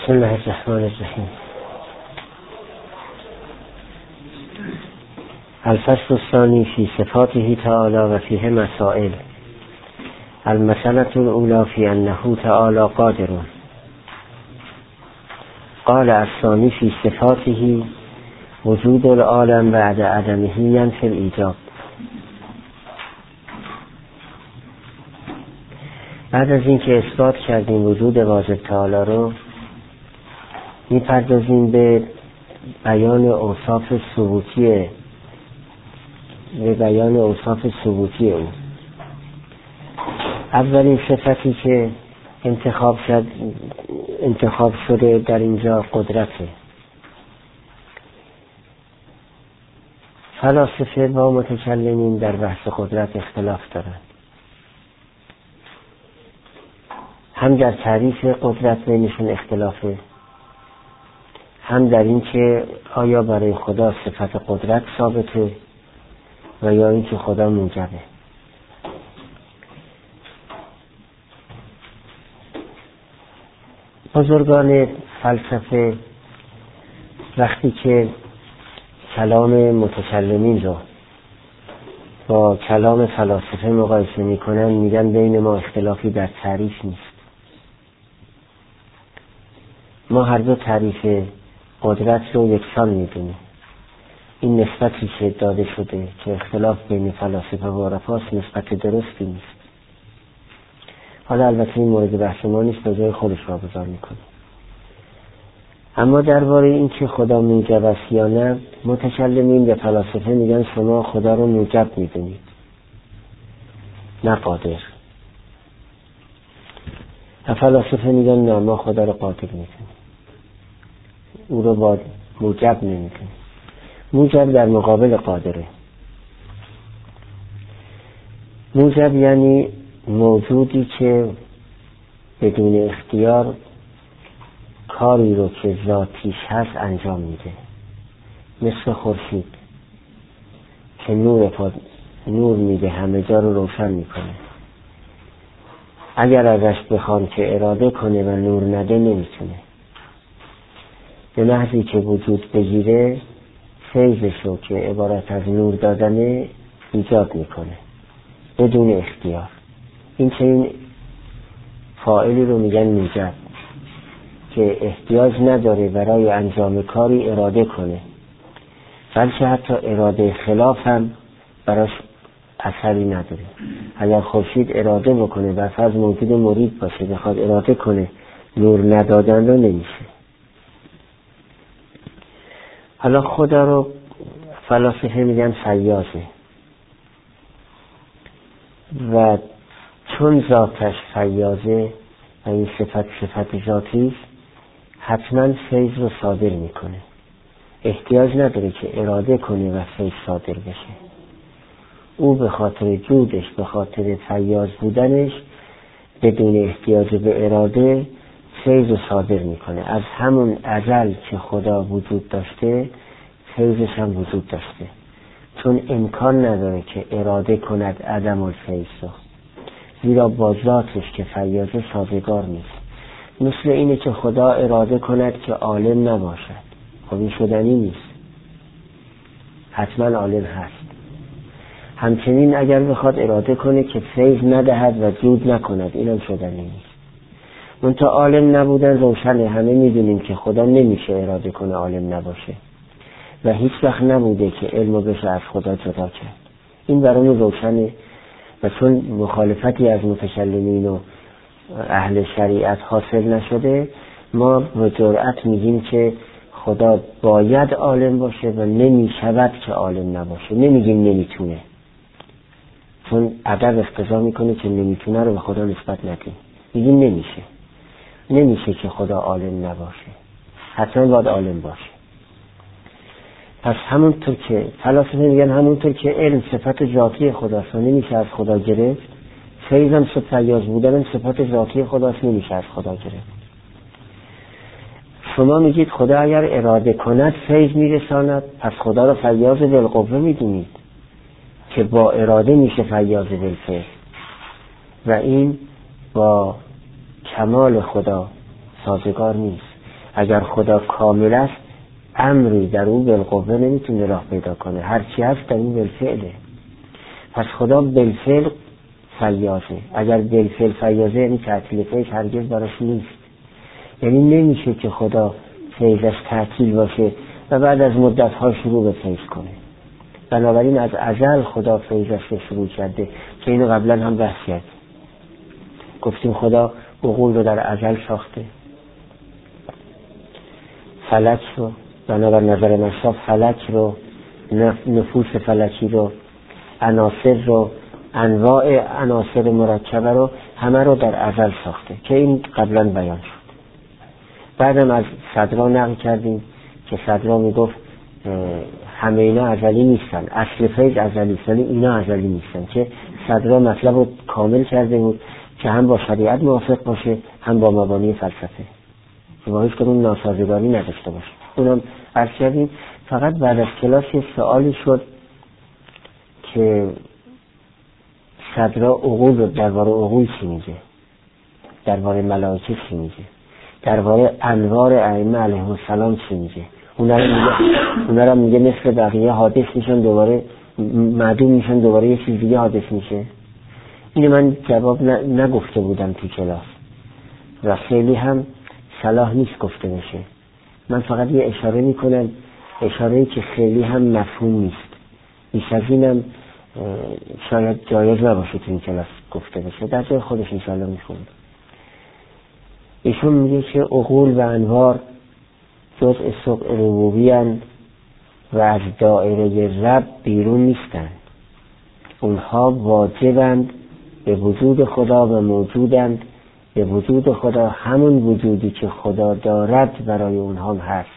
بسم الله الرحمن الرحیم. الفصل الثانی فی صفاته تعالی و فیه مسائل. المسألة الأولى فی انه تعالی قادر. قال الثانی فی صفاته وجود العالم بعد عدمه ینفی الایجاب. بعد از اینکه اثبات کردیم وجود واجب تعالی رو، میپردازیم به بیان اوصاف ثبوتی او. اولین صفتی که انتخاب شده در اینجا قدرته. فلاسفه با متکلمین در بحث قدرت اختلاف دارند، هم در تعریف قدرت بینشون اختلافه، هم در این که آیا برای خدا صفت قدرت ثابته و یا این که خدا موجبه. بزرگان فلسفه وقتی که کلام متکلمین رو با کلام فلاسفه مقایسه میکنن، میگن بین ما اختلافی در تعریف نیست. ما هر دو تعریف قدرت رو یکسان میدونیم. این نسبتی که داده شده که اختلاف بین فلاسفه و عرفاست نسبت درستی نیست. حالا البته این مورد بحث ما نیست، به جای خودش واگذار میکنه. اما درباره این که خدا موجب است یا نه، متکلمین به فلاسفه میگن شما خدا رو موجب میدونید نه قادر. فلاسفه میگن نه، ما خدا رو قادر میدونیم، او رو با موجب نمیدونیم. موجب در مقابل قادره. موجب یعنی موجودی که بدون اختیار کاری رو که ذاتیش هست انجام میده، مثل خورشید که نور میده، همه جا رو روشن میکنه. اگر ازش بخوان که اراده کنه و نور نده نمیتونه. به محضی که وجود بگیره فیضشو که عبارت از نور دادنه ایجاد میکنه بدون اختیار. این چنین فاعلی رو میگن موجب، که احتیاج نداره برای انجام کاری اراده کنه، بلکه حتی اراده خلاف هم براش اثری نداره. اگر خورشید اراده بکنه و فرض موجود مرید باشه بخواد اراده کنه نور ندادن رو نمیشه. حالا خدا رو فلاسفه میگن فیاضه و چون ذاتش فیاضه و این صفت ذاتی حتما فیض رو صادر میکنه. احتیاج نداره که اراده کنه و فیض صادر بشه. او به خاطر جودش، به خاطر فیاض بودنش، بدون احتیاج به اراده فیض رو صادر میکنه. از همون ازل که خدا وجود داشته فیضش هم وجود داشته، چون امکان نداره که اراده کند عدم الفیض رو، زیرا با ذاتش که فیاضه سازگار نیست. مثل اینه که خدا اراده کند که عالم نباشد، خب این شدنی نیست، حتما عالم هست. همچنین اگر بخواد اراده کنه که فیض ندهد و جود نکند، اینم شدنی نیست. منتها عالم نبودن روشنه، همه میدونیم که خدا نمیشه اراده کنه عالم نباشه و هیچ وقت نبوده که علمو بشه از خدا جدا کرد. این برامون روشنه و چون مخالفتی از متکلمین و اهل شریعت حاصل نشده، ما به جرأت میگیم که خدا باید عالم باشه و نمیشود که عالم نباشه. نمیگیم نمیتونه، چون ادب اقتضا میکنه که نمیتونه رو به خدا نسبت ندیم. میگیم نمیشه که خدا عالم نباشه، حتما باید عالم باشه. پس همونطور که فلاسفه میگن همونطور که علم صفت ذاتی خداست و نمیشه از خدا گرفت، فیضم فیاض بودن صفت ذاتی خداست، نمیشه از خدا گرفت. شما میگید خدا اگر اراده کند فیض میرساند، پس خدا رو فیاض بالقوه میدونید که با اراده میشه فیاض بالفعل و این با کمال خدا سازگار نیست. اگر خدا کامل است امری در او بالقوه نمیتونه راه پیدا کنه، هرچی هست در او بالفعله. پس خدا بالفعل فیاضه. اگر بالفعل فیاضه یعنی تعطیل فیض هرگز براش نیست. یعنی نمیشه که خدا فیضش تعطیل باشه و بعد از مدت‌ها شروع به فیض کنه. بنابراین از ازل خدا فیضش رو شروع کرده که اینو قبلا هم بحث کردیم. گفتیم خدا عقول رو در ازل ساخته، فلک رو بنابر نظر مشرف فلک رو، نفوس فلکی رو، عناصر رو، انواع عناصر مرکبه رو همه رو در ازل ساخته که این قبلا بیان شد. بعدم از صدرا نقل کردیم که صدرا میگفت همه اینا ازلی نیستن، اصل فیض ازلی است ولی اینا ازلی نیستن، که صدرا مطلب رو کامل کرده بود که هم با شریعت موافق باشه هم با مبانی فلسفه، که با هیچ کدوم ناسازگاری نداشته باشه. اونم عرض کردیم. فقط بعد از کلاس یه سوالی شد که صدرا عقول، درباره عقول چی میگه، درباره ملائکه چی میگه، درباره انوار ائمه علیهم السلام چی میگه. اونا رو میگه مثل بقیه حادث میشن دوباره معدوم میشن، دوباره یه چیز دیگه حادث میشه. اینو من جواب نگفته بودم تو کلاس و خیلی هم صلاح نیست گفته بشه. من فقط یه اشاره میکنم، اشاره‌ای که خیلی هم مفهوم نیست. بیش از اینم شاید جایز نباشه تو این کلاس گفته بشه، در جای خودش انشاءالله میخونم. ایشون میگه که عقول و انوار جزء سوق ربوبی هستند و از دایره رب بیرون نیستند. اونها واجبند به وجود خدا و موجودند به وجود خدا، همون وجودی که خدا دارد برای اونها هست.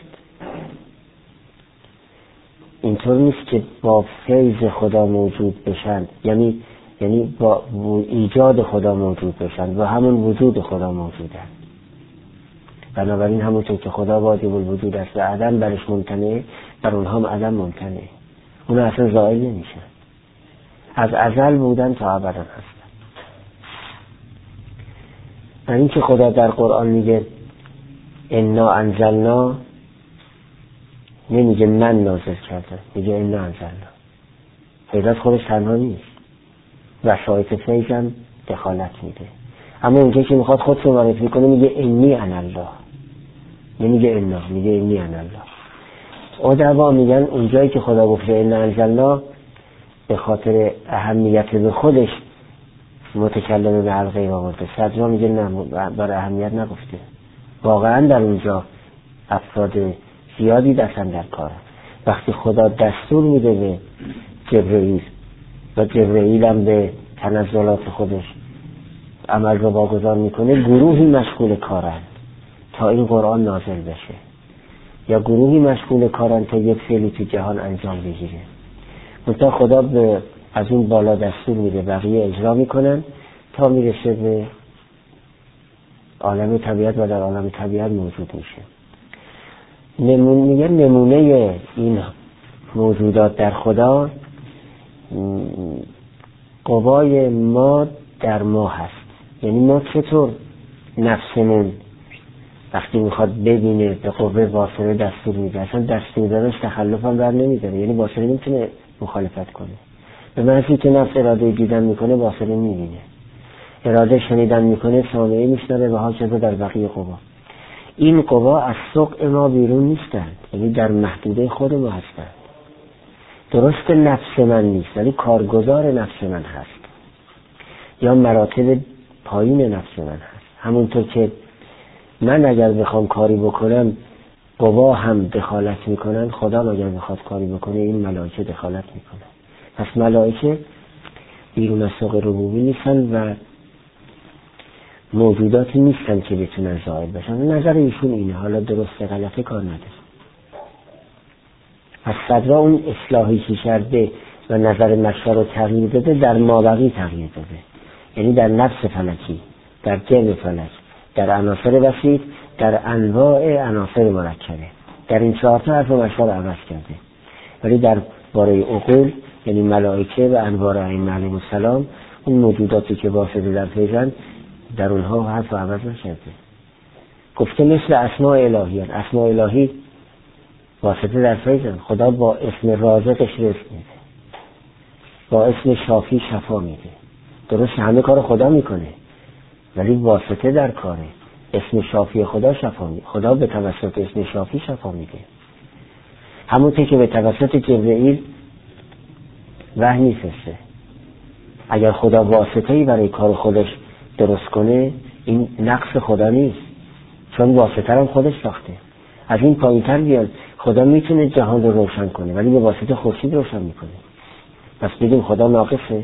اینطور نیست که با فیض خدا موجود بشن، یعنی با ایجاد خدا موجود بشن و همون وجود خدا موجودن. بنابراین همونطور که خدا واجب الوجود است و عدم برش ممتنعه، بر اونها هم عدم ممتنعه. اونا اصلا زائل نمیشن، از ازل بودن تا ابدا هستن. و این که خدا در قرآن میگه انا انزلنا، نمیگه من نازل کردم، میگه انا انزلنا. فیض خودش تنها نیست، وسایط فیض هم دخالت میده. اما اونجایی که میخواد خودش رو معرفی کنه میگه انی انا الله، نمیگه انا، میگه انی انا الله. ادعا میگن اونجایی که خدا گفته انا انزلنا به خاطر اهمیت به خودش متکلم به حلقه آورده. صدرا میگه نه، برای اهمیت نگفته. واقعا در اونجا افراد زیادی دستن در کاره. وقتی خدا دستور میده به جبرئیل و جبرئیل هم به تنزلات خودش عمل رو واگذار میکنه، گروهی مشغول کارن تا این قرآن نازل بشه، یا گروهی مشغول کارن تا یک فعلی تو جهان انجام بگیره. منتها خدا از اون بالا دستور میده، بقیه اجرا میکنن تا میرسه به عالم طبیعت و در عالم طبیعت موجود میشه. نمونه این موجودات در خدا قوای ما در ما هست. یعنی ما چطور نفسمون وقتی میخواد ببینه به قوه واصله دستور میده، اصلا دستور دادنش تخلف هم بر نمیداره، یعنی واصله نمیتونه مخالفت کنه. به معنی که نفس اراده دیدن میکنه واصله میبینه، اراده شنیدن میکنه سامعه میشنوه و هاکذا در بقیه قوا. این قوا از سوق ما بیرون نیستند، یعنی در محدوده خود ما هستند. درست نفس من نیست ولی کارگزار نفس من هست، یا مراتب پایین نفس من هست. همونطور که من اگر بخوام کاری بکنم قوا هم دخالت میکنن، خدا اگر بخواد کاری بکنه این ملائکه دخالت میکنن. پس ملائکه بیرون از سوق ربوبی نیستن و موجوداتی نیستن که بتونن ظاهر بشن. نظر ایشون اینه، حالا درست غلطه کار نداره. از صدرا اون اصلاحی که کرده و نظر مشهر رو تغییر داده، در مابقی تغییر داده، یعنی در نفس فلکی، در جرم فلک، در عناصر وسیط، در انواع عناصر مرکبه. در این چهار تا حرف مشهر رو عوض کرده. ولی در باره عقول یعنی ملائکه و انوار ائمه علیهم السلام، اون موجوداتی که واسطه در فیضن، در اونها حرف رو عوض نکرده. گفته مثل اسماء الهی هست. اسماء الهی واسطه در فیضن. خدا با اسم رازقش رزق میده، با اسم شافی شفا میده. درست همه کار خدا میکنه ولی واسطه در کاره. اسم شافی خدا شفا میده. خدا به توسط اسم شافی شفا میده. همونطور که به توسط جبرئیل وحی میفرسته. اگر خدا واسطه‌ای برای کار خودش درست کنه این نقص خدا نیست، چون واسطه هم خودش ساخته. از این پایین‌تر بیاد خدا میتونه جهان رو روشن کنه ولی به واسطه خورشید روشن میکنه. پس بگیم خدا ناقصه؟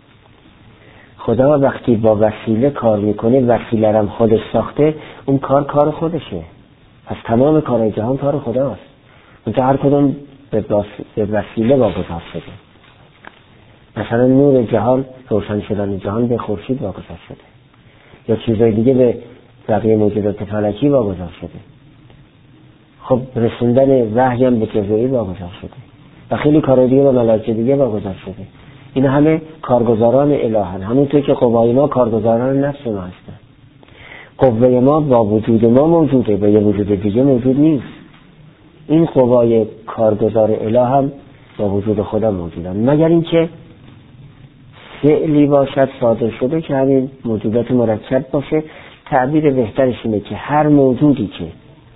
خدا وقتی با وسیله کار میکنه، وسیله هم خودش ساخته، اون کار خودشه. پس تمام کارهای جهان کار خداست. اونجا هر کدوم به وسیله واگذار شده. مثلا نور جهان، روشن شدن جهان به خورشید واگذار شده، یا چیزای دیگه به بقیه موجودات فلکی واگذار شده. خب رسوندن وحی هم به جبرئیل واگذار شده و خیلی کارهای دیگه به ملائکه دیگه واگذار شده. اینا همه کارگزاران الهن. همونطور که قوای ما کارگزاران نفس ما هستن. قوه ما با وجود ما موجوده، با یه وجود دیگه موجود نیست. این قوای کارگزار اله هم با وجود خدا موجودن، مگر اینکه فعلی باشد صادر شده که همین موجودات مرکب باشه. تعبیر بهترش اینه که هر موجودی که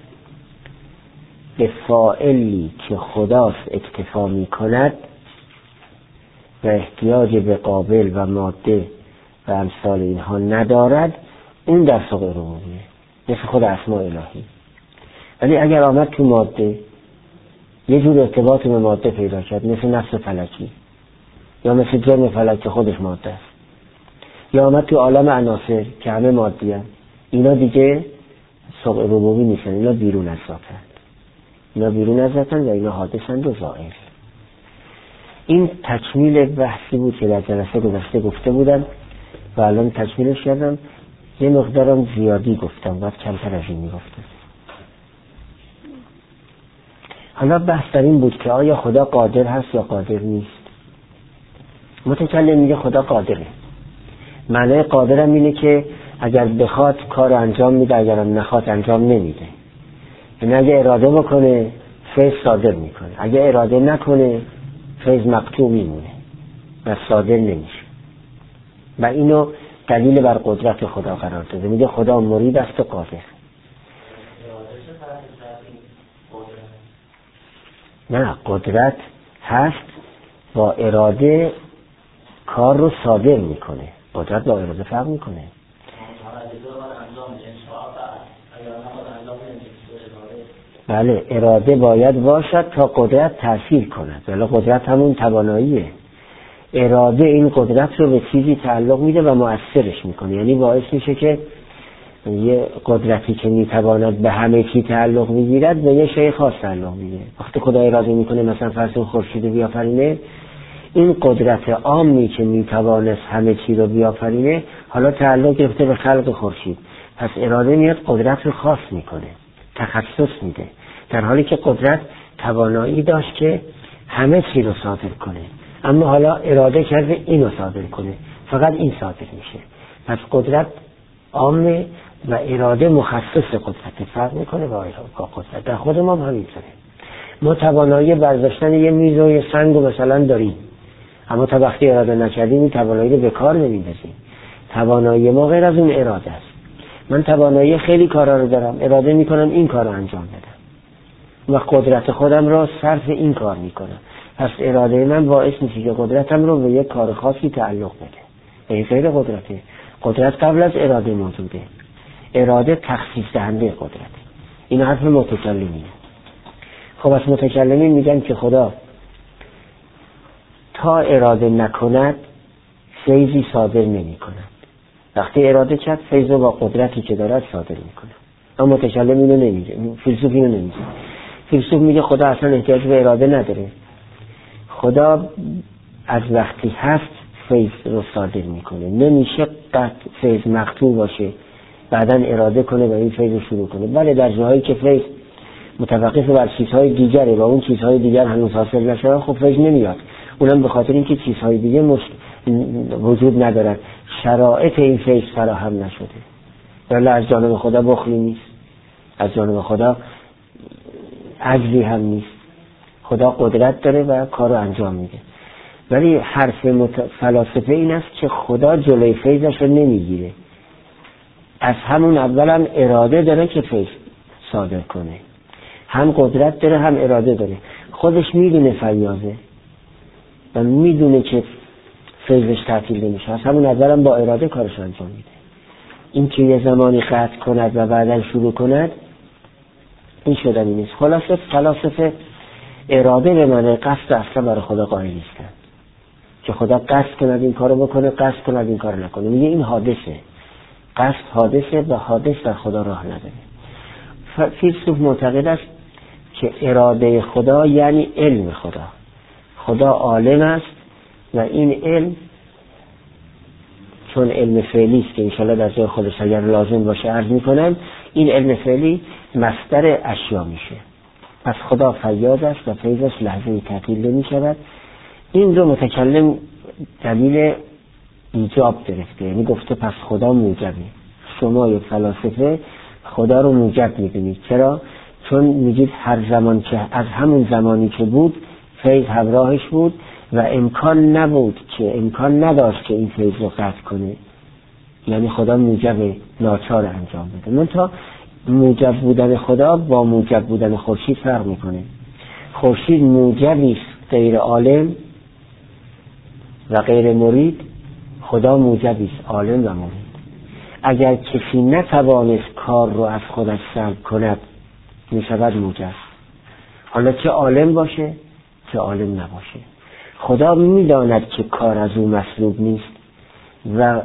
به فاعلی که خداست اکتفا می کند و احتیاج به قابل و ماده و امثال اینها ندارد، اون در سوق ربوبیه، مثل خود اسماء الهی. ولی اگر آمد تو ماده یه جور ارتباط به ماده پیدا کرد، مثل نفس فلکی یا مثل جرم فلک خودش ماده است، یا آمد تو عالم عناصر که همه مادی هست، اینا دیگه سوق ربوبی نیستن. اینا بیرون از ذاتن، اینا بیرون از ذاتن و اینا حادثند و زائل. این تکمیل بحثی بود که در جلسه گذشته گفته بودم و الان تکمیلش کردم. یه مقدارم زیادی گفتم، باید کمتر از این میگفتم. حالا بحث در این بود که آیا خدا قادر هست یا قادر نیست. متکلم میگه خدا قادره. معنی قادرم اینه که اگر بخواد کار انجام میده، اگرم نخواد انجام نمیده. یعنی اگه اراده بکنه فیض صادر میکنه، اگه اراده نکنه فیض مقطوع میمونه و صادر نمیشه. و اینو دلیل بر قدرت خدا قرار داده. میگه خدا مرید است و قادر. نه، قدرت هست با اراده کار رو صادر میکنه. قدرت با اراده فرق میکنه. بله، اراده باید باشد تا قدرت تأثیر کند. ولی قدرت همون تواناییه. اراده این قدرت رو به چیزی تعلق میده و مؤثرش میکنه. یعنی باعث میشه که یه قدرتی که میتواند به همه چی تعلق میگیرد به یه شیء خاص تعلق میگیره. وقتی خدا اراده میکنه مثلا فرض خورشید بیافرینه، این قدرت عامی که میتوانست همه چی رو بیافرینه حالا تعلق گرفته به خلق خورشید. پس اراده میاد قدرت رو خاص میکنه، تخصص میده، در حالی که قدرت توانایی داشت که همه چی رو صادر کنه، اما حالا اراده کرده اینو صادر کنه، فقط این صادر میشه. پس قدرت عامه و اراده مخصص قدرت فرق میکنه با قدرت. در خود ما هم همینطوره. ما توانایی برداشتن یه میز و یه سنگ رو مثلا داریم، اما تا وقتی اراده نکردیم این توانایی رو به کار نمیندازیم. توانایی ما غیر از اون اراده است. من توانایی خیلی کارا رو دارم، اراده میکنم این کار رو انجام بدم و قدرت خودم رو صرف این کار میکنم. پس اراده من باعث میشه که قدرتم رو به یک کار خاصی تعلق بده. این غیر قدرته. قدرت قبل از اراده موجوده. اراده تخصیص دهنده قدرت. این حرف متکلمینه. خب از متکلمین میگن که خدا تا اراده نکند فیضی صادر نمی کند. وقتی اراده کرد فیض رو با قدرتی که دارد صادر می کند. اما متکلم اینو نمیگه، فیلسوف اینو نمیگه. فیلسوف میگه خدا اصلا احتیاج به اراده نداره. خدا از وقتی هست فیض رو صادر میکنه. نمیشه قط فیض مقطوع باشه بعداً اراده کنه و این فیض رو شروع کنه. بله در جاهایی که فیض متوقف بر چیزهای دیگره و اون چیزهای دیگر هنوز حاصل نشده خب فیض نمیاد. اونم به خاطر اینکه چیزهای دیگه وجود ندارن، شرایط این فیض فراهم نشده. ولی از جانب خدا بخلی نیست. از جانب خدا عجزی هم نیست. خدا قدرت داره و کار رو انجام میده. ولی حرف فلاسفه این است که خدا جلوی فیضش رو نمیگیره. از همون اول هم اراده داره که فیض صادر کنه، هم قدرت داره هم اراده داره. خودش میدونه فیاضه و میدونه که فیضش تعطیل نمیشه، از همون اول هم با اراده کارش انجام میده. این که یه زمانی قطع کند و بعداً شروع کند این شدنی نیست. خلاصه فلاسفه اراده به معنی قصد اصلا برای خدا قائل نیستن که خدا قصد کند این کارو بکنه، قصد کند این کارو نکنه. میگه این حادثه، قصد حادثه و حادث در خدا راه نداره. فیلسوف معتقد است که اراده خدا یعنی علم خدا. خدا عالم است و این علم چون علم فعلی است که انشاءالله در جای خودش اگر لازم باشه عرض میکنم، این علم فعلی مصدر اشیا میشه. پس خدا فیاض است و فیضش لحظه‌ای تعطیل نمیشود. این رو متکلم دلیل ایجاب گرفته، یعنی گفته پس خدا موجبه. شما یک فلاسفه خدا رو موجب میدونید. چرا؟ چون میگید هر زمان که از همون زمانی که بود فیض همراهش بود و امکان نداشت که این فیض رو قطع کنه. یعنی خدا موجب ناچار انجام بده. منتها موجب بودن خدا با موجب بودن خورشید فرق میکنه. خورشید موجبی است غیر عالم و غیر مرید، خدا موجبی است عالم و مرید. اگر کسی نتوانست کار رو از خودش سلب کند میشود موجب، حالا چه عالم باشه چه عالم نباشه. خدا میداند که کار از او مسلوب نیست و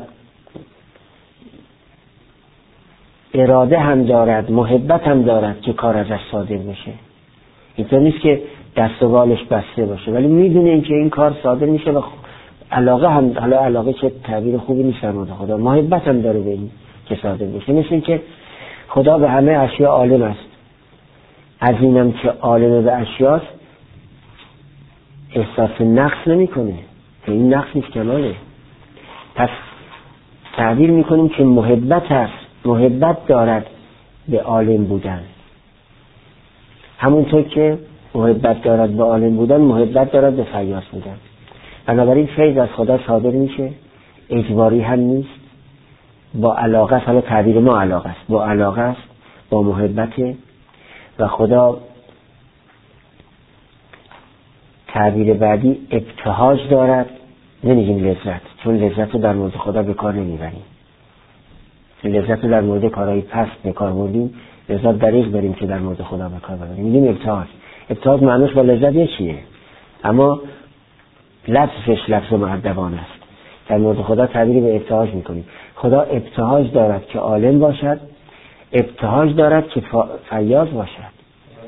اراده هم دارد، محبت هم دارد که کار ازش صادر بشه. اینطور نیست که دست و بالش بسته باشه، ولی میدونه این که این کار صادر میشه و علاقه هم، حالا علاقه چه تعبیر خوبی نیست در مورد خدا، محبت هم داره به این که صادر بشه. مثل این که خدا به همه اشیا عالم است، از اینم که عالم به اشیاست احساس نقص نمی کنه که این نقص نیست، کماله. پس تعبیر میکنیم که محبت است، محبت دارد به عالم بودن. همونطور که محبت دارد به عالم بودن، محبت دارد به فیاض بودن. بنابراین فیض از خدا صادر میشه، اجباری هم نیست، با علاقه است. حالا تعبیر ما علاقه است، با علاقه است، با محبت. و خدا تعبیر بعدی ابتهاج دارد، نمیگیم لذت، چون لذت رو در مورد خدا به کار نمیبریم. لذت رو در مورد کارهای پست به کار بردیم، لذت دریغ داریم که در مورد خدا به کار ببریم. میگیم ابتهاج. ابتهاج معنیش با لذت یکیه، اما لفظش لفظ مؤدبان است. در مورد خدا تعبیری به ابتهاج میکنیم. خدا ابتهاج دارد که عالم باشد، ابتهاج دارد که فیاض باشد.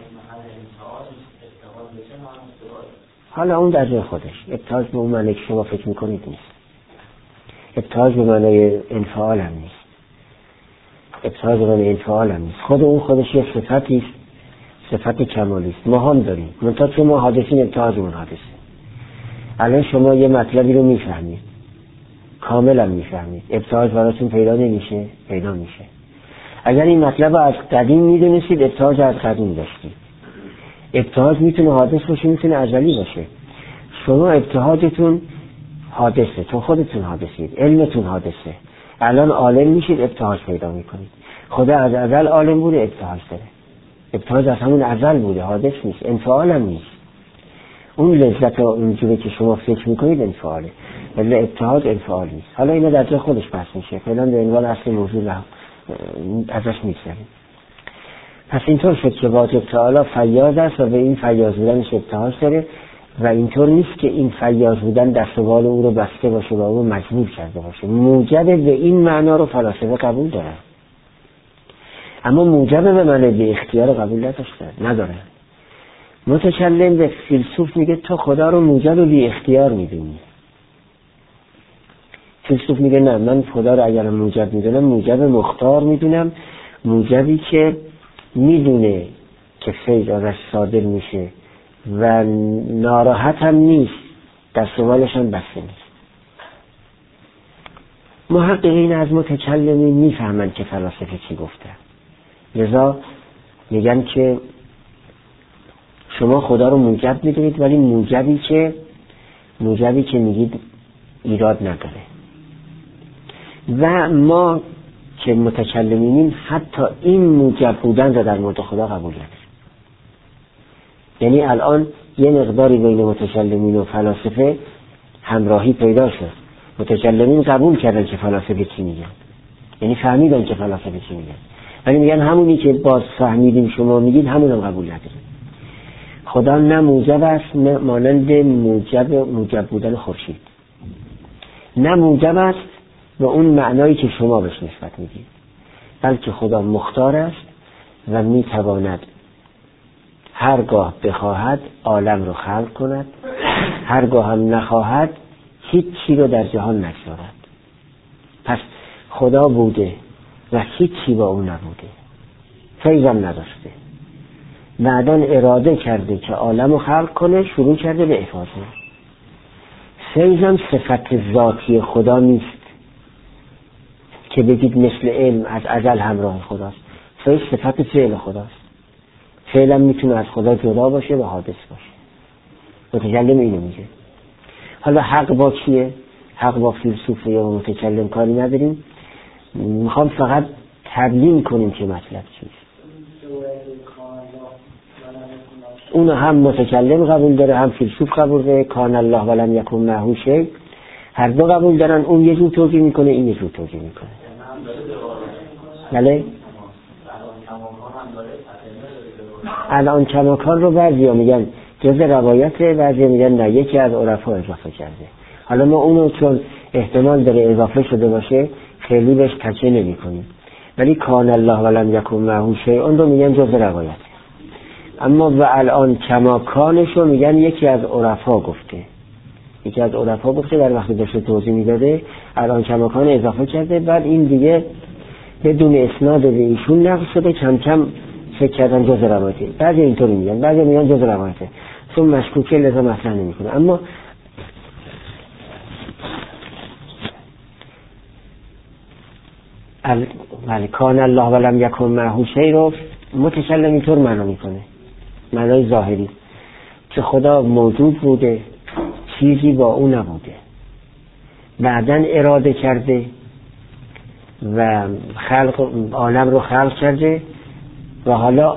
حالا اون در جای خودش. ابتهاج به اون معنی که شما فکر میکنید نیست. ابتهاج به معنی انفعال هم نیست. ابتهاج به معنی انفعال هم نیست. خود اون خودش یه صفتی است، صفت کمالی است. ما هم داریم، منتها چون ما حادثین ابتهاج اون حادثه. الان شما یه مطلبی رو میفهمید، کاملا میفهمید، ابتهاج براتون پیدا نمیشه؟ پیدا میشه. اگر این مطلب رو از قدیم میدونستید، ابتهاج از قدیم داشتید. ابتهاج میتونه حادث باشه، میتونه ازلی باشه. شما ابتهاجتون حادثه، چون خودتون حادثید، علمتون حادثه. الان عالم میشید، ابتهاج پیدا میکنید. خدا از ازل عالم بوده، ابتهاج داره. ابتهاج از همون ازل بوده، حادث نیست، انفعال هم نیست. اون لذت اونجوری که شما فکر میکنید انفعاله، ولی ابتهاج انفعال نیست. حالا اینا در جای خودش بحث میشه، فعلا به عنوان اصل موضوع ازش میگذریم. پس اینطور شد که واجب تعالی فیاض است و به این فیاض بودنش ابتهاج داره و اینطور نیست که این فیاض بودن دست و بال او رو بسته باشه و او مجبور کرده باشه. موجب به این معنا رو فلاسفه قبول دارن، اما موجب به معنی به اختیار قبول ندارن. متکلم به فیلسوف میگه تو خدا رو موجب بی اختیار میدونی. فیلسوف میگه نه، من خدا رو اگر موجب میدونم، موجب مختار میدونم، موجبی که میدونه که فیض ازش صادر میشه و ناراحت هم نیست، دست و بالش هم بسته نیست. محققین از متکلمین میفهمند که فلاسفه چی گفته، لذا میگن که شما خدا رو موجب میدونید، ولی موجبی که میگید ایراد نداره. و ما که متکلمینیم حتی این موجب بودن را در مورد خدا قبول نداریم. یعنی الان یه مقداری بین متکلمین و فلاسفه همراهی پیدا شد. متکلمین قبول کردن که فلاسفه چی میگن، یعنی فهمیدن که فلاسفه چی میگن، ولی میگن همونی که باز فهمیدیم شما میگید همون هم قبول نداریم. خدا نه موجب است، نه مانند موجب بودن خورشید، نه موجب است به اون معنایی که شما بهش نسبت میدید، بلکه خدا مختار است و میتواند هرگاه بخواهد عالم رو خلق کند، هرگاه هم نخواهد هیچی رو در جهان نگذارد. پس خدا بوده و هیچی با اون نبوده، فیضم نداشته، بعداً اراده کرده که عالم رو خلق کنه، شروع کرده به افاضه. فیضم صفت ذاتی خدا نیست که بگید مثل علم از ازل همراه خداست. فیض صفت فعل خداست. فعلم میتونه از خدا جدا باشه و حادث باشه. متکلم اینو میگه. حالا حق با کیه؟ حق با فیلسوفه یا متکلم کاری نداریم. میخوام فقط تبیین کنیم که مطلب چیست. اونو هم متکلم قبول داره، هم فیلسوف قبول داره. کان الله ولم یکن معه شیء، هر دو قبول دارن. اون یه جور توجیه میکنه، این یه جور توجیه میکنه. بله الان کماکان رو بعضیا میگن جز روایت، بعضیا میگن نه یکی از عرفا اضافه کرده. حالا ما اونو چون احتمال داره اضافه شده باشه خیلی بهش تکیه نمی کنیم، ولی کان الله ولم یکن معه شیء اون رو میگن جز روایت. اما و الان کماکانش رو میگن یکی از عرفا گفته، در وقتی داشته توضیح میداده الان کماکان اضافه کرده، بعد این دیگه بدون اسناد به ایشون نقل شده، کم کم فکر کردن جز روایته. بعضی اینطوری میگن، بعضی میگن جز روایته، چون مشکوکه لذا مطرح نمیکنه. اما کان الله ولم یکن معه شیء رو متکلم اینطور معنا میکنه، معنای ظاهری، که خدا موجود بوده، چیزی با او نبوده، بعدن اراده کرده و عالم رو خلق کرده و حالا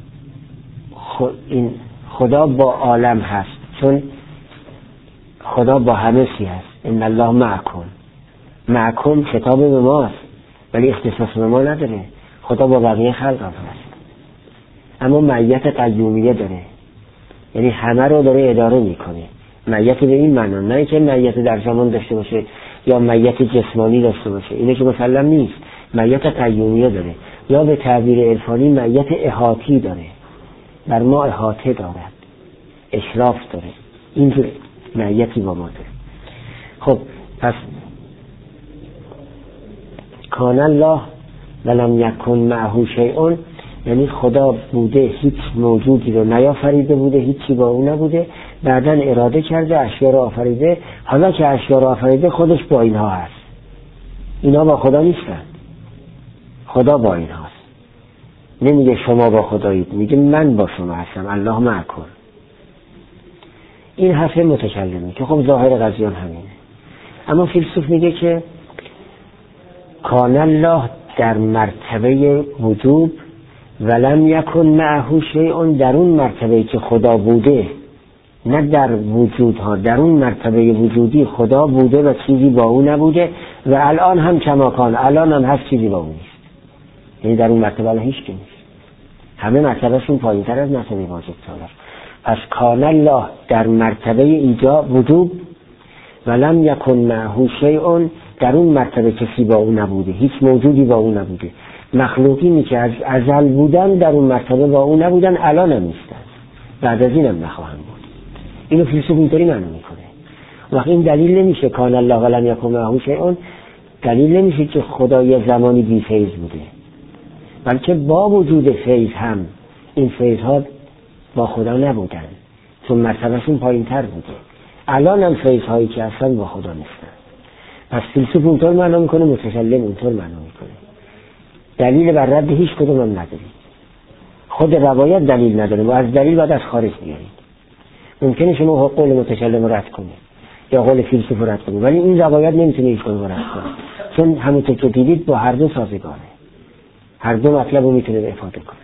این خدا با عالم هست، چون خدا با همه چی هست. ان الله معکم خطاب به ماست ولی اختصاص به ما نداره. خدا با بقیه خلق هم هست، اما معیت قیومیه داره، یعنی همه رو داره اداره میکنه. معیت به این معنا، نه که معیت در زمان داشته باشه یا معیت جسمانی داشته باشه، اینه که مسلم نیست. معیت قیومیه داره، یا به تعبیر عرفانی معیت احاطی داره، بر ما احاطه دارد، اشراف داره، اینجور معیتی با ما داره. خب پس کان الله ولم یکن معه شیء یعنی خدا بوده، هیچ موجودی رو نیافریده بوده، هیچی با او نبوده، بعداً اراده کرده اشیا رو آفریده. حالا که اشیا رو آفریده خودش با اینها هست، اینا با خدا نیستن، خدا با اینهاست. نمیگه شما با خدایید، میگه من با شما هستم، الله معکم. این حرف متکلمی که خب ظاهر قضیه همینه. اما فیلسوف میگه که کان الله در مرتبه وجود ولم یکن معه شیء، در اون مرتبه‌ای که خدا بوده، نه در وجودها، در اون مرتبه وجودی خدا بوده و چیزی با او نبوده، و الان هم کماکان، الان هم هست چیزی با او نیست. یعنی در اون مرتبه الان هیچ کی نیست، همه مرتبهشون پایین‌تر از مرتبه واجب تعالی. پس کان الله در مرتبه ایجاب وجود ولم یکن معه شیء، در اون مرتبه کسی با او نبوده، هیچ موجودی با او نبوده. مخلوقینی که از ازل بودن در اون مرتبه با او نبودن، الان هم نیستن، بعد از این هم نخواهند بود. اینو فیلسوف اینطوری معنی میکنه. وقتی این دلیل نمیشه کان الله ولم یکن معه شیء، دلیل نمیشه که خدا یه زمانی بی فیض بوده، بلکه با وجود فیض هم این فیض ها با خدا نبودن، چون مرتبهشون پایین تر بوده. الان هم فیض هایی که اصلا با خدا نیستن. پس فیلسوف اونطور معنا میکنه، متکلم اونطور معنا میکنه. دلیل بر رد هیچ کدوم هم نداری. خود روایت دلیل نداره و از دلیل باید از خارج بیارید. ممکنه شما قول متکلم رد کنید یا قول فیلسوف رد کنید، ولی این روایت نمیتونه این قول رد کنه، چون همونطور که دیدید با هر دو سازگاره، هر دو مطلب رو میتونه افاده کنه.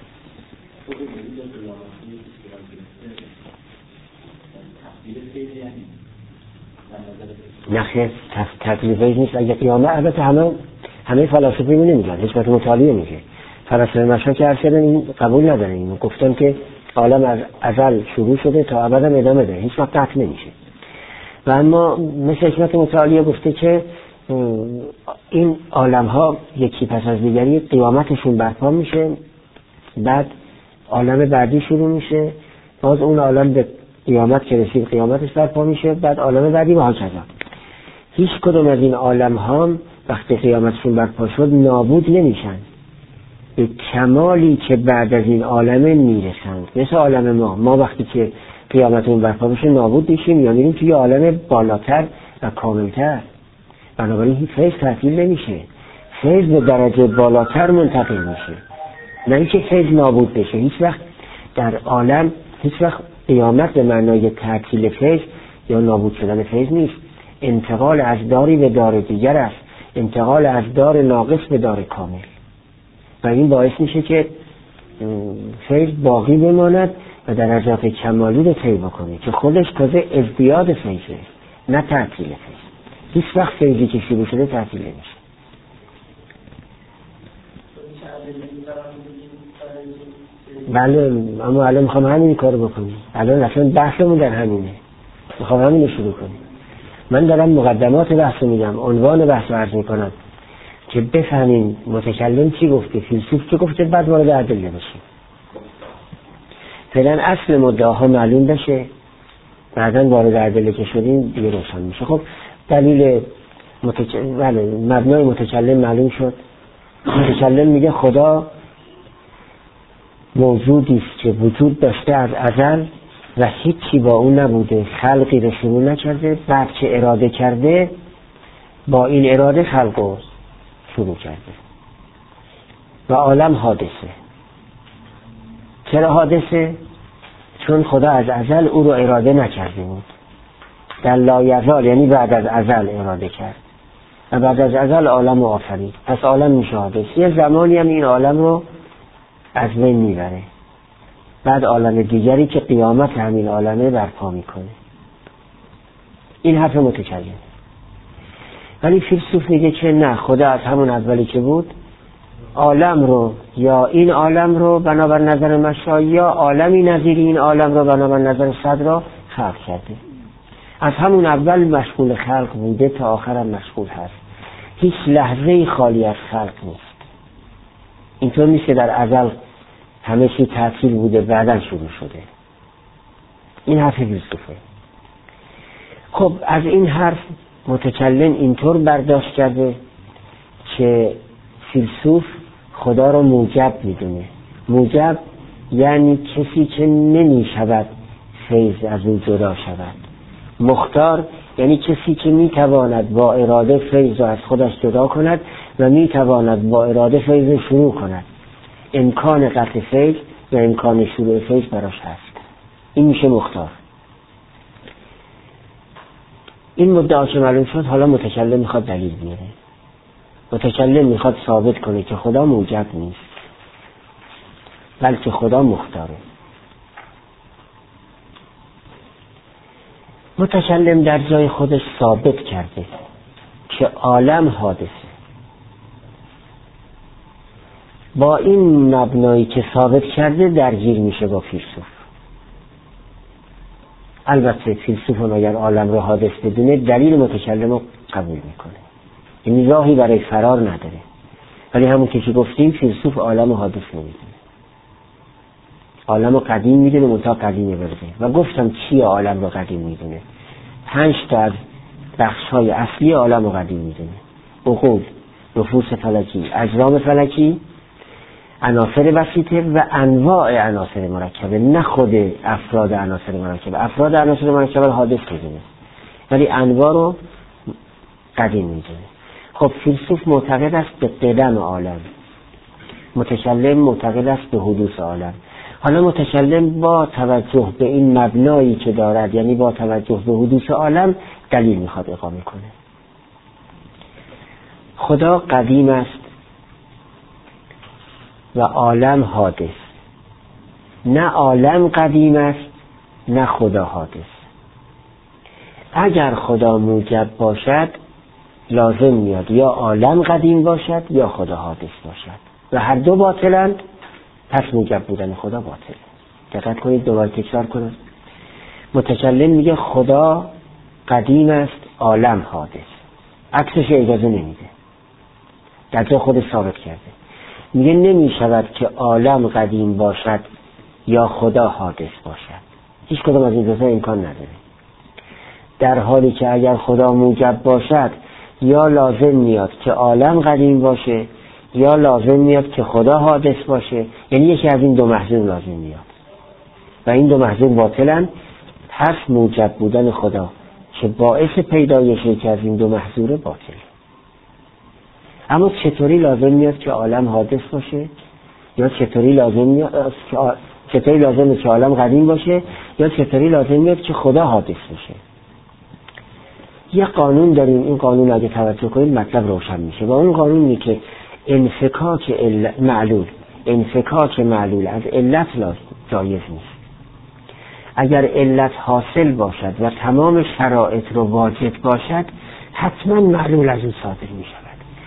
نخیر تطبیل فیض نیست. اگه قیامت، البته همه فلاسفه اینو نمیگن، حکمت مطالعه میگه، فلاسفه مشرق که ارشدن این قبول ندارن، اینو گفتن که عالم از ازل شروع شده تا ابد هم ادامه داره، هیچ وقت قطع نمیشه. و اما مثل حکمت مطالعه گفته که این عالم ها یکی پس از دیگری قیامتشون برپا میشه، بعد عالم بعدی شروع میشه، باز اون عالم به قیامت که رسید قیامتش برپا میشه، بعد عالم بعدی و هکذا. هیچ کدوم از این عالم ها وقتی قیامتشون برپا شد نابود نمیشن، به کمالی که بعد از این عالمه میرسند. مثل عالم ما وقتی که قیامتون برپا بشه نابود میشیم یا میریم توی عالم بالاتر و کاملتر. بنابراین هیچ فیض تعطیل نمیشه، فیض به درجه بالاتر منتقل میشه، نه اینکه فیض نابود بشه. هیچ وقت در عالم هیچ وقت قیامت به معنای تعطیل فیض یا نابود شدن فیض نیست، انتقال از داری به دار دیگر است، انتقال از دار ناقص به دار کامل، و این باعث میشه که فیض باقی بماند و درجات کمالی رو طی بکنه که خودش تازه ازدیاد فیضه، نه تعطیل فیض. هیچ وقت فیضی که شروع شده تعطیل نمیشه. بله، اما الان میخوام همین کارو بکنیم. الان اصلا بحثمون در همینه، میخوام همین رو شروع کنیم. من دارم مقدمات بحث میگم، عنوان بحث رو عرض میکنم که بفهمیم متکلم چی گفته، فیلسوف چی گفته، بعد وارد ادله بشیم. فعلا اصل مدعاها معلوم بشه، بعداً وارد ادله که شدیم دیگه روشن میشه. خب دلیل مبنای متکلم معلوم شد. متکلم میگه خدا موجودی است که وجود داشته از ازل و هیچی با اون نبوده، خلقی رو شروع نکرده، بعد که اراده کرده با این اراده خلق رو شروع کرده و عالم حادثه. چرا حادثه؟ چون خدا از ازل او رو اراده نکرده بود، در لایزال یعنی بعد از ازل اراده کرد و بعد از ازل عالم رو آفرید، پس عالم میشه حادث. یه زمانی هم این عالم رو از بین میبره، بعد عالم دیگری که قیامت همین عالمه برپا میکنه. این حرف متکلم. ولی فیلسوف میگه که نه، خدا از همون اولی که بود عالم رو یا این عالم رو بنابر نظر مشای یا عالمی نظیر این عالم رو بنابر نظر صدر خلق کرده. از همون اول مشغول خلق بوده تا آخرم مشغول هست، هیچ لحظه‌ای خالی از خلق نیست. اینطور نیست که در ازل همه چی تعطیل بوده بعداً شروع شده. این حرف فیلسوفه. خب از این حرف متکلم اینطور برداشت کرده که فیلسوف خدا رو موجب میدونه. موجب یعنی کسی که نمی شود فیض از او جدا شود. مختار یعنی کسی که می تواند با اراده فیض رو از خودش جدا کند و می تواند با اراده فیض رو شروع کند. امکان قطع فیض و امکان شروع فیض براش هست. این میشه مختار. این مدعا که معلوم شد، حالا متکلم میخواد دلیل بیاره. متکلم میخواد ثابت کنه که خدا موجب نیست، بلکه خدا مختاره. متکلم در جای خودش ثابت کرده که عالم حادثه. با این مبنایی که ثابت کرده درگیر میشه با فیلسوف. البته فیلسوف هم اگر عالم رو حادث بدونه دلیل متکلم رو قبول میکنه، این راهی برای فرار نداره. ولی همون که گفتیم فیلسوف عالم رو حادث نمیدونه، عالم رو قدیم میدونه، منتها قدیمه برده. و گفتم چی عالم رو قدیم میدونه؟ 5 تا از بخش‌های اصلی عالم رو قدیم میدونه: عقول، نفوس فلکی، اجرام فلکی، عناصر وسیطه و انواع عناصر مرکبه، نه خود افراد عناصر مرکبه. افراد عناصر مرکبه رو حادث میدونه ولی انواع رو قدیم میدونه. خب فیلسوف معتقد است به قدم عالم، متکلم معتقد است به حدوث عالم. حالا متکلم با توجه به این مبنایی که دارد، یعنی با توجه به حدوث عالم، دلیل میخواد اقامه کنه. خدا قدیم است و عالم حادث. نه عالم قدیم است نه خدا حادث. اگر خدا موجب باشد لازم میاد یا عالم قدیم باشد یا خدا حادث باشد و هر دو باطلند، پس موجب بودن خدا باطل. دقت کنید، دوباره تکرار کنم. متکلم میگه خدا قدیم است، عالم حادث. عکسش اجازه نمیده، در جا خود ثابت کرده. میگه نمیشود که عالم قدیم باشد یا خدا حادث باشد. هیچ کدوم از این دو تا امکان نداره. در حالی که اگر خدا موجب باشد یا لازم میاد که عالم قدیم باشه یا لازم میاد که خدا حادث باشه، یعنی یکی از این دو محذور لازم میاد و این دو محذور باطلن. پس موجب بودن خدا که باعث پیدایش یکی از این دو محذور باطل. اما چطوری لازم میاد که عالم حادث باشه یا چطوری لازم میاد که عالم قدیم باشه یا چطوری لازم میاد که خدا حادث باشه؟ یه قانون داریم، این قانون اگه توجه کنید مطلب روشن میشه و اون قانونی که انفکاک معلول از علت جایز نیست. اگر علت حاصل باشد و تمام شرایط رو واجد باشد، حتما معلول از اون صادر می شود.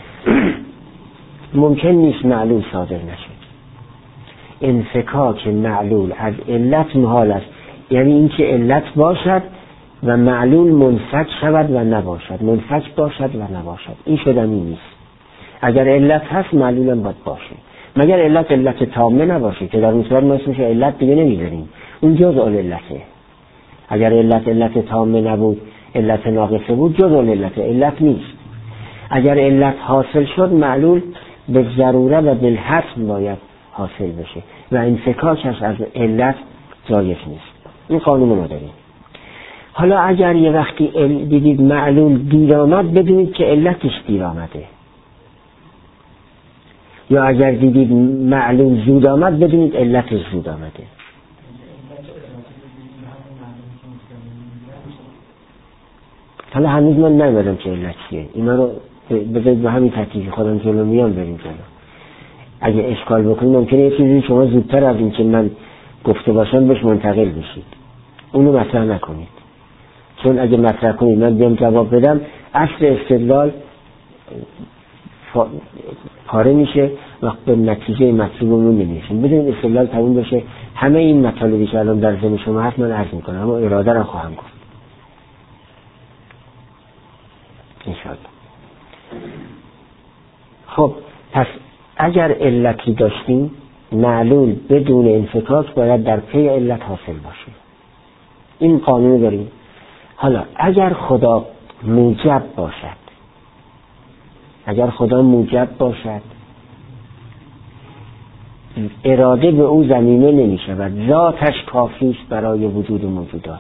ممکن نیست معلول صادر نشد. انفکاک معلول از علت محال است، یعنی اینکه علت باشد و معلول منفک شود و نباشد، منفک باشد و نباشد. این شدنی نیست. اگر علت هست معلول هم باید باشه، مگر علت تامه نباشه که در اون صورت ما اسمش علت دیگه نمیذاریم، اون جزء العلته. اگر علت تامه نبود، علت ناقصه بود، جزء العلته، علت نیست. اگر علت حاصل شد، معلول به ضروره و بالحتم باید حاصل بشه و انفکاکش از علت جایز نیست. این قانون ما داریم. حالا اگر یه وقتی دیدید معلول دیر آمد، بدونید که علتش دیر آمده، یا اگر دیدید معلول زود آمد، بدونید علتش زود آمده. حالا هنوز من نمیدونم که علت چیه. اینا رو بذارید به همین ترتیبی خودم جلو میام بریم جلو. اگه اشکال بکنید ممکنه یه چیزی شما زودتر از این که من گفته باشم بهش منتقل بشید. اونو مطرح نکنید، چون اگه مطرح کنید من بیام جواب بدم، اصل استدلال پاره میشه و به نتیجه مطلوبمون نمیرسیم. بدون استدلال تموم بشه. همه این مطالبی که الان در ذهن شما هست من عرض میکنم، اما اراده رو خواهم گفت انشاءالله. خب پس اگر علتی داشتیم، معلول بدون انفکاک باید در پی علت حاصل باشه. این قانون داریم. حالا اگر خدا موجب باشد، اراده به او ضمیمه نمی شود، ذاتش کافی است برای وجود موجودات.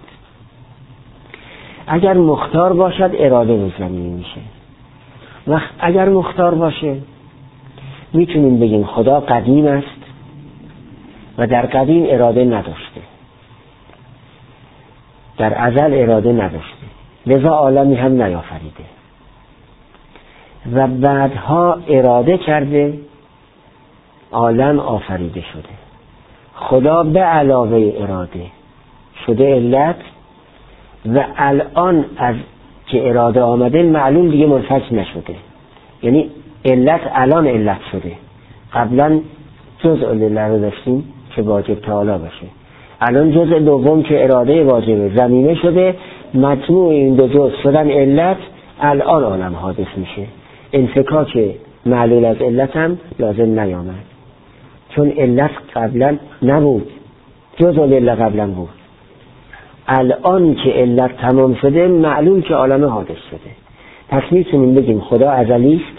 اگر مختار باشد، اراده به ضمیمه میشه. و اگر مختار باشه، میتونیم بگیم خدا قدیم است و در قدیم اراده نداشته، در ازل اراده نداشته، لذا عالمی هم نیافریده و بعدها اراده کرده عالم آفریده شده. خدا به علاوه اراده شده علت و الان از که اراده آمده معلوم دیگه منفک نشده، یعنی علت الان علت شده. قبلا جزء علت رو داشتیم که واجب تعالی باشه، الان جزء دوم که اراده واجبه ضمیمه شده، مجموع این دو جزء شدن علت، الان عالم حادث میشه. انفکاک معلول از علت هم لازم نیامد، چون علت قبلا نبود، جزء علت قبلا بود. الان که علت تمام شده، معلول که عالم حادث شده. پس میتونیم بگیم خدا ازلی است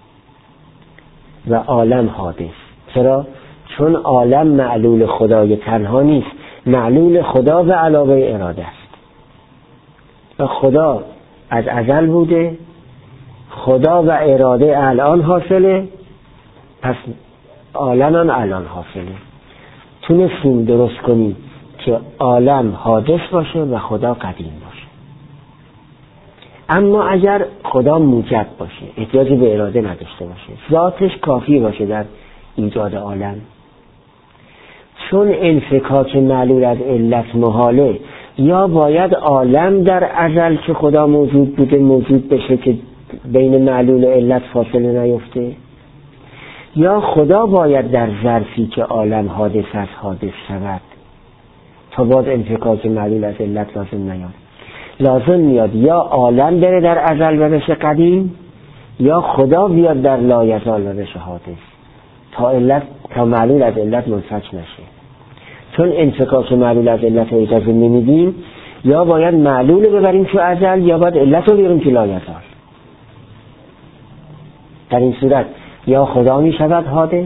و عالم حادث. چرا؟ چون عالم معلول خدای تنها نیست، معلول خدا به علاوه اراده است و خدا از ازل بوده، خدا و اراده الان حاصله، پس عالم هم الان حاصله. تونستیم درست کنیم که عالم حادث باشه و خدا قدیم باشه. اما اگر خدا موجب باشه، احتیاجی به اراده نداشته باشه، ذاتش کافی باشه در ایجاد عالم، چون انفکاک معلول از علت محاله، یا باید عالم در ازل که خدا موجود بوده موجود بشه که بین معلول و علت فاصله نیفته، یا خدا باید در ظرفی که عالم حادث از حادث شود تا باز انفکاک معلول از علت لازم نیاد. لازم میاد یا عالم بره در ازل و بشه قدیم، یا خدا بیاد در لایزال و بشه حادث تا معلول از علت منفک نشه. چون انفکاک معلول از علت رو اجازه نمیدیم، یا باید معلول رو ببریم تو ازل، یا باید علت رو بیاریم تو لایزال. در این صورت یا خدا می شود حادث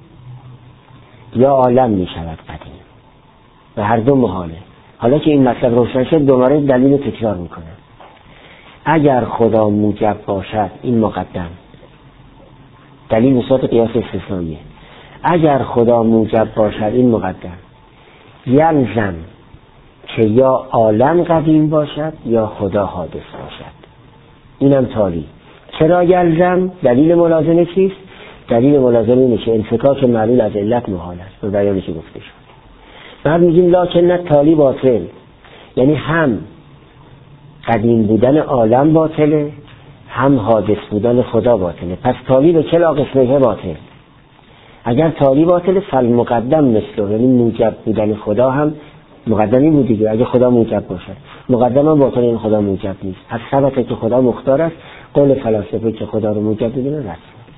یا عالم می شود قدیم و هر دو محاله. حالا که این مطلب روشن شد دوباره دلیل تکرار میکنه. اگر خدا موجب باشد، این مقدم دلیل نسبت قیاس استثنائیه، اگر خدا موجب باشد این مقدم، یلزم که یا عالم قدیم باشد یا خدا حادث باشد. اینم تالی. چرا یلزم؟ دلیل ملازمه چیست؟ دلیل ملازمه اینه که انفکاک معلول از علت محال است، به بیانی که گفته شد. بعد میگیم لکن تالی باطل، یعنی هم قدیم بودن عالم باطله، هم حادث بودن خدا باطله. پس تالی به کلا قسمه باطل. اگر تالی باطله فالمقدم مثل، یعنی موجب بودن خدا هم مقدمی بود دیگه. اگه خدا موجب باشد مقدم هم باطل، این خدا موجب نیست. پس ثبته که خدا مختار است، قول فلاسفه که خدا رو موجب بدونه رسم.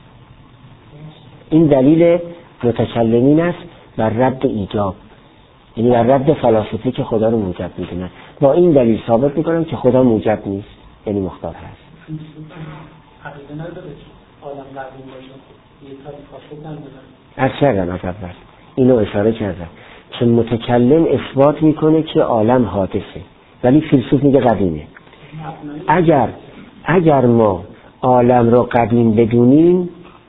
این دلیل متکلمین است بر رد ایجاب، یعنی بر رد فلاسفه که خدا رو موجب میدونن. با این دلیل ثابت میکنم که خدا موجب نیست، یعنی مختار هست. عقیده نداره عالم قدیم باشه، یه طریق خاصی نداره. از کردم از اول اینو اشاره کردم که متکلم اثبات میکنه که عالم حادثه، ولی فیلسوف میگه قدیمه. اگر ما عالم رو قدیم بدونیم،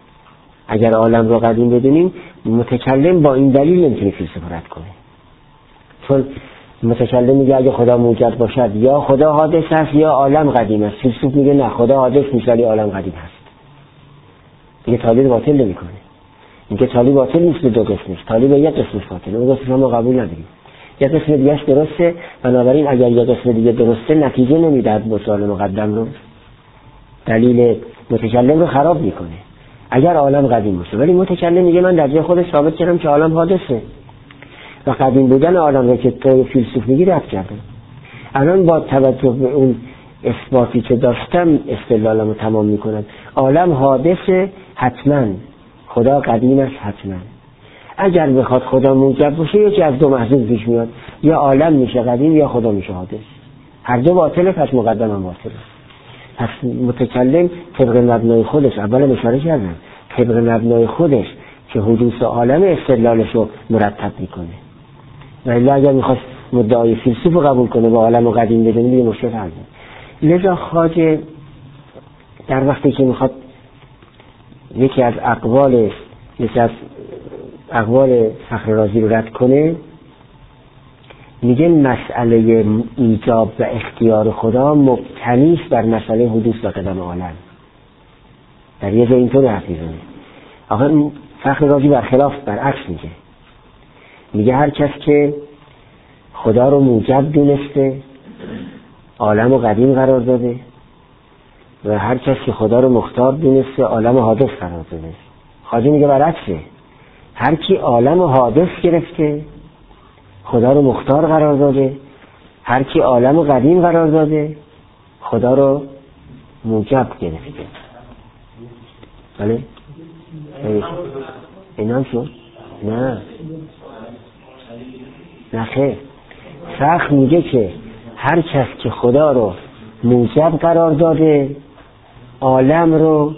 متکلم با این دلیل نمیتونه فیلسوف رد کنه. چون متکلم میگه اگه خدا موجب باشد یا خدا حادث است یا عالم قدیم است. فیلسوف میگه نه، خدا حادث نیست ولی عالم قدیم هست. این تالی باطل نمیکنه. اینکه تالی باطل نیست به دو قسمش، تالی به یک قسمش باطله، اون قسمش ما قبول نداریم. یک قسم دیگه‌اش درسته، بنابراین اگر یک قسم دیگه درسته نتیجه نمیدهد بطلان مقدم رو، دلیل متکلم رو خراب میکنه اگر عالم قدیم باشه. ولی متکلم میگه من در جای خودش ثابت کردم که عالم حادثه و قدیم بودن عالم رو که تو فیلسوف میگی رد کردم. الان با توجه به اون اثباتی که داشتم استدلالمو تمام میکنم. عالم حادثه حتما، خدا قدیم است حتما. اگر بخواد خدا موجب باشه یکی از دو محضور پیش میاد، یا عالم میشه قدیم یا خدا میشه حادث. هر دو باطله، پس مقدم هم باطله. پس متکلم طبق مبنای خودش، اولا اشاره کردم طبق مبنای خودش که حدوث عالم استدلالش رو مرتب میکنه. ولی اگر میخواست مدعای فیلسوف رو قبول کنه و عالم رو قدیم بدونه دیگه مشکل حل میشه. لذا خواجه در وقتی که میخواد یکی از اقوال فخر رازی رو رد کنه، میگه مسئله ایجاب و اختیار خدا مبتنی است بر مسئله حدوث و قدم عالم. در یه جای اینطور حرف میزنه. آخه فخر رازی برعکس میگه هر کس که خدا رو موجب دونسته عالم رو قدیم قرار داده و هر کس که خدا رو مختار دونسته عالم رو حادث قرار داده. خواجه میگه برعکسه، هر کی عالم رو حادث گرفته خدا رو مختار قرار داده، هر کی عالم رو قدیم قرار داده خدا رو موجب گرفته. بله؟ اینام شد؟ نه خیر. فخر میگه که هر کس که خدا رو موجب قرار داده عالم رو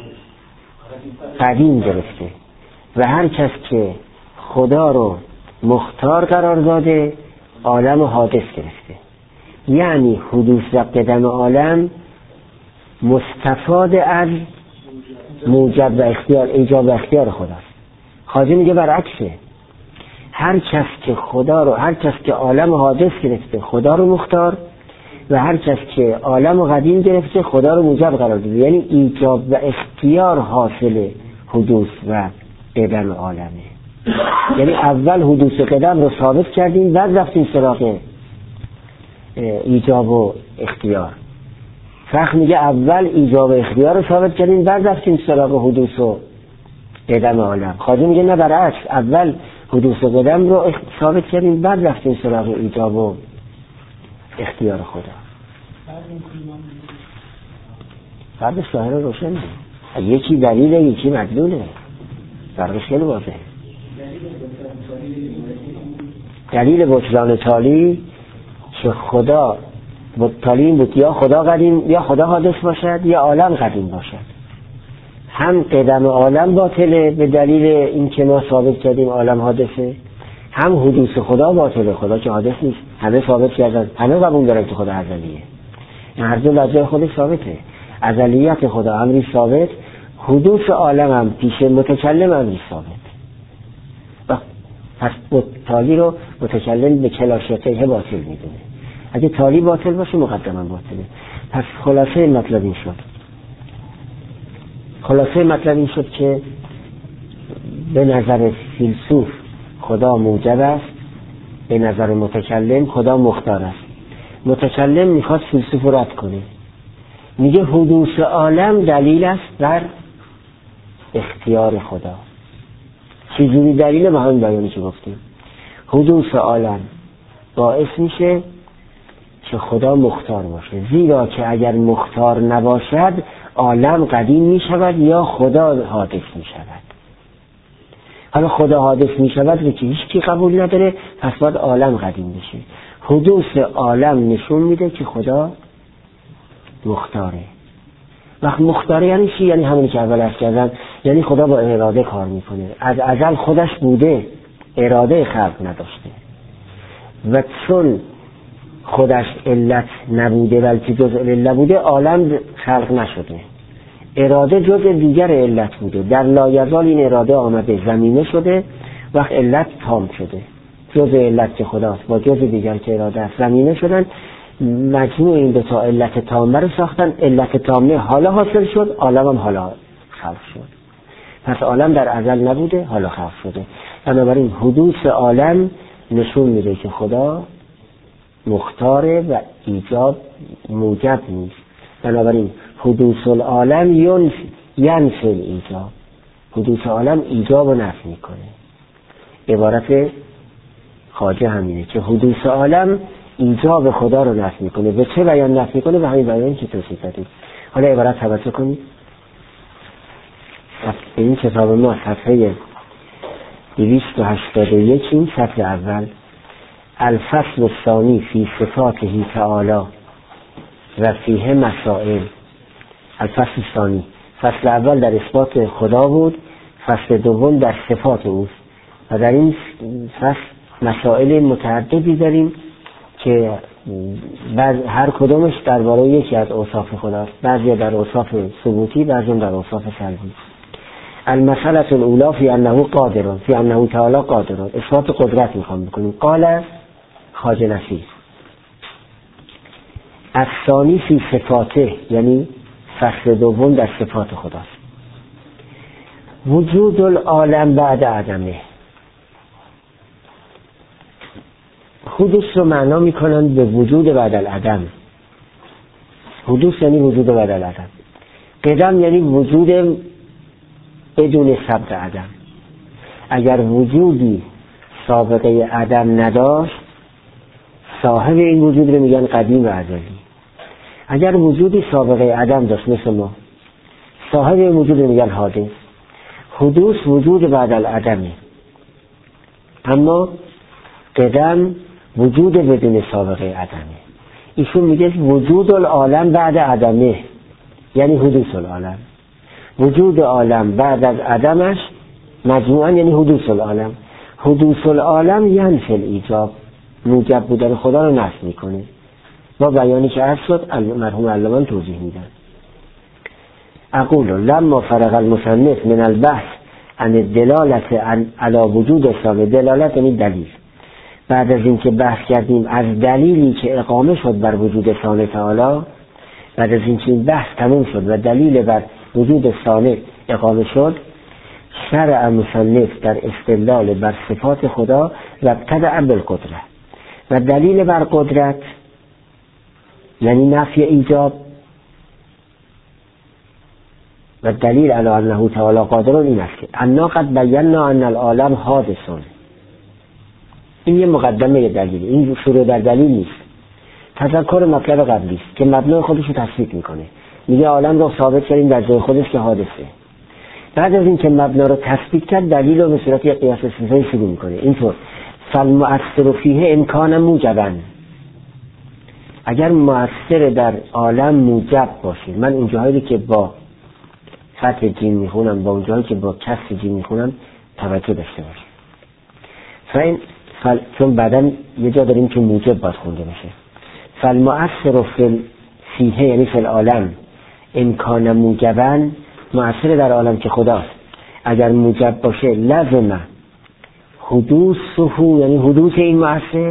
قدیم گرفته و هر کس که خدا رو مختار قرار داده عالم رو حادث گرفته. یعنی حدوث و قدم عالم مستفاد از موجب و اختیار، ایجاب و اختیار خداست. خواجه میگه برعکسه، هر کس که خدا رو، هر کس که عالم حادث گرفته خدا رو مختار، و هر کس که عالم قدیم گرفته خدا رو موجب قرار داده. یعنی ایجاب و اختیار حاصل حدوث و قدم عالمه. یعنی اول حدوث قدم رو ثابت کردیم، بعد رفتیم سراغ ایجاب و اختیار. فقه میگه اول ایجاب و اختیار رو ثابت کردیم، بعد رفتیم سراغ حدوث و قدم عالم. خواجه میگه نه، برعکس، اول حدوث و قدم رو ثابت کردیم، بعد رفتیم سراغ ایجاب و اختیار خدا. فرد ظاهر روشنه، یکی دلیله یکی مدلوله، فرقش خیلی واضحه. دلیل بطلان تالی که خدا تالی این بود یا خدا قدیم یا خدا حادث باشد یا عالم قدیم باشد. هم قدم عالم باطله به دلیل این که ما ثابت کردیم عالم حادثه، هم حدوث خدا باطله، خدا که حادث نیست، همه ثابت کردن، همه قبول دارن که خدا ازلیه. این هر دو لحظه خودش ثابته، ازلیت خدا امری ثابت، حدوث عالم هم پیش متکلم امری ثابت. پس تالی رو متکلم به کلاشقه باطل میدونه. اگه تالی باطل باشه مقدما باطله. پس خلاصه مطلب این شد که به نظر فیلسوف خدا موجب است، به نظر متکلم خدا مختار است. متکلم میخواد فیلسوف رو رد کنه، میگه حدوث عالم دلیل است بر اختیار خدا. چیزی دلیل به همین بیانی که گفتیم، حدوث عالم باعث میشه که خدا مختار باشه، زیرا که اگر مختار نباشد عالم قدیم میشود یا خدا حادث میشود. حالا خدا حادث میشود رو که هیچ کی قبول نداره، پس باید عالم قدیم بشه. حدوث عالم نشون میده که خدا مختاره. وقت مختاره یعنی چی؟ یعنی همونی که اول عرض کردم، یعنی خدا با اراده کار میکنه، از ازل خودش بوده، اراده خلق نداشته، و چون خودش علت نبوده بلکه جزء علت بوده، عالم خلق نشده. اراده جزء دیگر علت بوده، در لایزال این اراده آمده زمینه شده، وقت علت تام شده. جزء علت که خداست با جزء دیگر که اراده است زمینه شدن، مجموع این دو تا علت تامه رو ساختن. علت تامه حالا حاصل شد، عالم هم حالا خلق شد. پس عالم در ازل نبوده، حالا خلق شده. بنابراین حدوث عالم نشون میده که خدا مختاره و ایجاب موجب نیست. بنابراین حدوث العالم ینفی ایجاب، حدوث عالم ایجاب رو نفی میکنه. عبارت خواجه همینه که حدوث عالم ایجاب خدا رو نفی میکنه. به چه بیان نفی میکنه؟ به همین بیانی که توصیف کردیم. حالا عبارت توجه کنید. این کتاب ما صفحه 281 این سطر اول، الفصل الثانی فی صفاته تعالی و فیه مسائل. الفصل الثانی، فصل اول در اثبات خدا بود، فصل دوم در صفات اوست، و در این فصل مسائل متعددی داریم که هر کدومش درباره یکی از اوصاف خداست، بعضی در اوصاف ثبوتی، بعضی در اوصاف سلبی. المسألة الأولى فی انه قادر، فی انه تعالی قادر، اثبات قدرت میخوام بکنیم. قال خواجه نفیس الثانی فی صفاته، یعنی فصل دوم در صفات خداست. وجود العالم بعد عدمه. حدوث رو معنا میکنند به وجود بعد العدم. حدوث یعنی وجود بعد العدم. قدم یعنی وجود بدون سابق عدم. اگر وجودی سابقه عدم نداشت، صاحب این وجود رو میگن قدیم و ازلی. اگر وجودی سابقه عدم داشت مثل ما، صاحب این وجود رو میگن حادث. حدوث وجود بعد العدمه، اما قدم وجود بدون سابقه عدمه. ایشون میگه وجود العالم بعد عدمه، یعنی حدوث العالم. وجود عالم بعد از عدمش مجموعاً یعنی حدوث العالم. حدوث العالم ینفی ایجاب، موجب بودن خدا رو نفی میکنه. با بیانی که عرض شد مرحوم علمان توضیح میدن. اقول لما فرغ المصنف من البحث ان دلالت علی وجود ثانیه، دلالت یعنی دلیل. بعد از اینکه بحث کردیم از دلیلی که اقامه شد بر وجود ثانیه تعالی، بعد از اینکه این بحث تموم شد و دلیل بر وجود ثانیه اقامه شد، شرع مصنف در استدلال بر صفات خدا و ابتدأ بالقدرت، و دلیل بر قدرت یعنی نفی ایجاب و دلیل علی انه تعالی قادر این است که انا قد بینا ان العالم حادث. این یه مقدمه دلیل، این شروع در دلیل نیست، تذکر مطلب قبلی است که مبنای خودش رو تصدیق میکنه. میگه عالم رو ثابت کردیم در جای خودش که حادثه. بعد از اینکه مبنا رو تثبیت کرد، دلیل رو به صورت قیاس استثنایی شروع میکنه. اینطور فالمؤثر فیه امکان موجبا، اگر مؤثر در عالم موجب باشه، من اون جاهایی که با فتح جیم میخونم با اون جاهایی که با کسر جیم میخونم توجه داشته باشه، چون بعدم یه جا داریم که موجب باید خونده بشه. فالمؤثر فیه یعنی فی العالم امکان موجبا، مؤثر در عالم که خداست، اگر موجب باشه لازمه حدوثه، یعنی حدوث این مؤثر،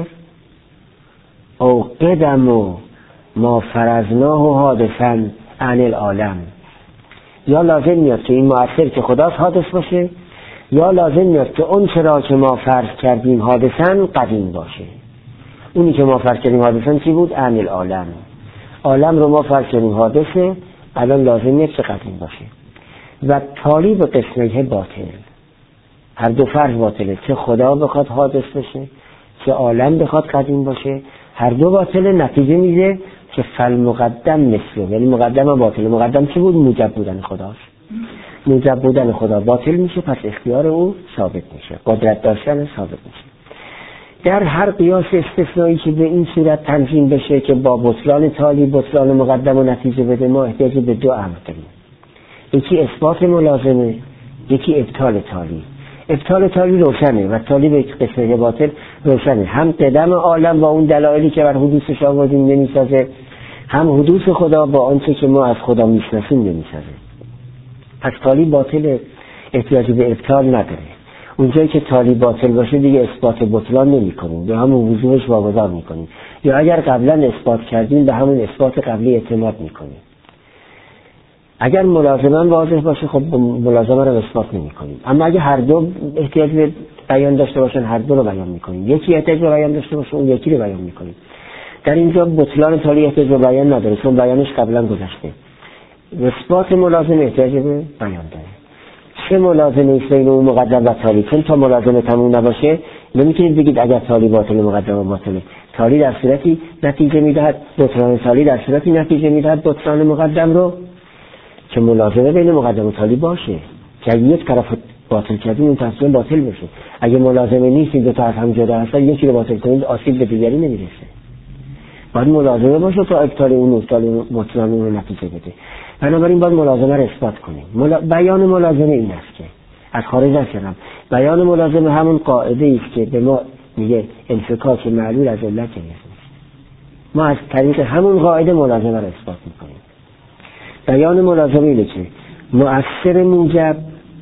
او قدم ما فرضناه حادثا عن العالم، یا لازم میاد که این مؤثر که خداست حادث باشه، یا لازم میاد که اون چرا که ما فرض کردیم حادثا قدیم باشه. اونی که ما فرض کردیم حادثا چی بود؟ عن العالم. عالم رو ما فرض کردیم حادثه، الان لازم میاد که قدیم باشه. و تالی به قسمه باطل، هر دو فرض باطله، چه خدا بخواد حادث بشه چه عالم بخواد قدیم باشه، هر دو باطله. نتیجه میده که فالمقدم مثله، یعنی مقدم باطله. مقدم چی بود؟ موجب بودن خداست. موجب بودن خدا باطل میشه، پس اختیار او ثابت میشه، قدرت داشتن ثابت میشه. در هر قیاس استثنایی که به این صورت تنظیم بشه که با بطلان تالی بطلان مقدم و نتیجه بده، ما احتیاج به دو امر داریم، یکی اثبات ملازمه، یکی ابطال تالی. ابطال تالی روشنه و تالی به قسمه باطل روشنه. هم قدم عالم با اون دلایلی که بر حدوثش آوردیم نمیسازه، هم حدوث خدا با آنچه که ما از خدا میشناسیم نمیسازه. پس تالی باطل، احتیاج به ابطال نداره. اونجایی که تالی باطل باشه دیگه اثبات بطلان نمی کنیم، به همون وضوحش واگذار می کنیم، یا اگر قبلا اثبات کردیم به همون اثبات قبلی اعتماد می کنیم. اگر ملازمه واضح باشه خب ملازمه رو اثبات نمی کنیم، اما اگه هر دو احتیاج به بیان داشته باشن هر دو رو بیان می کنیم. یکی احتیاج به بیان داشته باشه اون یکی رو بیان می کنیم. در اینجا بطلان تالی احتیاج به بیان نداره چون بیانش قبلا گذشته. اثبات ملازمه احتیاج به بیان داره. چه ملازمه ایست بین اون مقدم و تالی؟ چون تا ملازمه تموم نباشه نمیتونید بگید اگر تالی باطل مقدم باطله. تالی در صورتی نتیجه میدهد، بطلان تالی در صورتی نتیجه میدهد بطلان مقدم رو که ملازمه بین مقدم و تالی باشه، که اگه یک طرف باطل کردیم اون طرف باطل بشه. اگه ملازمه نیست این دو طرف هم جدا هستن، یکی رو باطل کنید آسیب به دیگری نمیرسه. باید ملازمه باشه تا ابطال اون بطلان اون رو نتیجه بده. بنابراین باید ملازمه رو اثبات کنیم. بیان ملازمه این است که از خارج نشدم، بیان ملازمه همون قاعده است که به ما میگه انفکاک معلول از علت نیست. ما از طریق همون قاعده ملازمه رو اثبات میکنیم. بیان ملازمه اینه که مؤثر موجب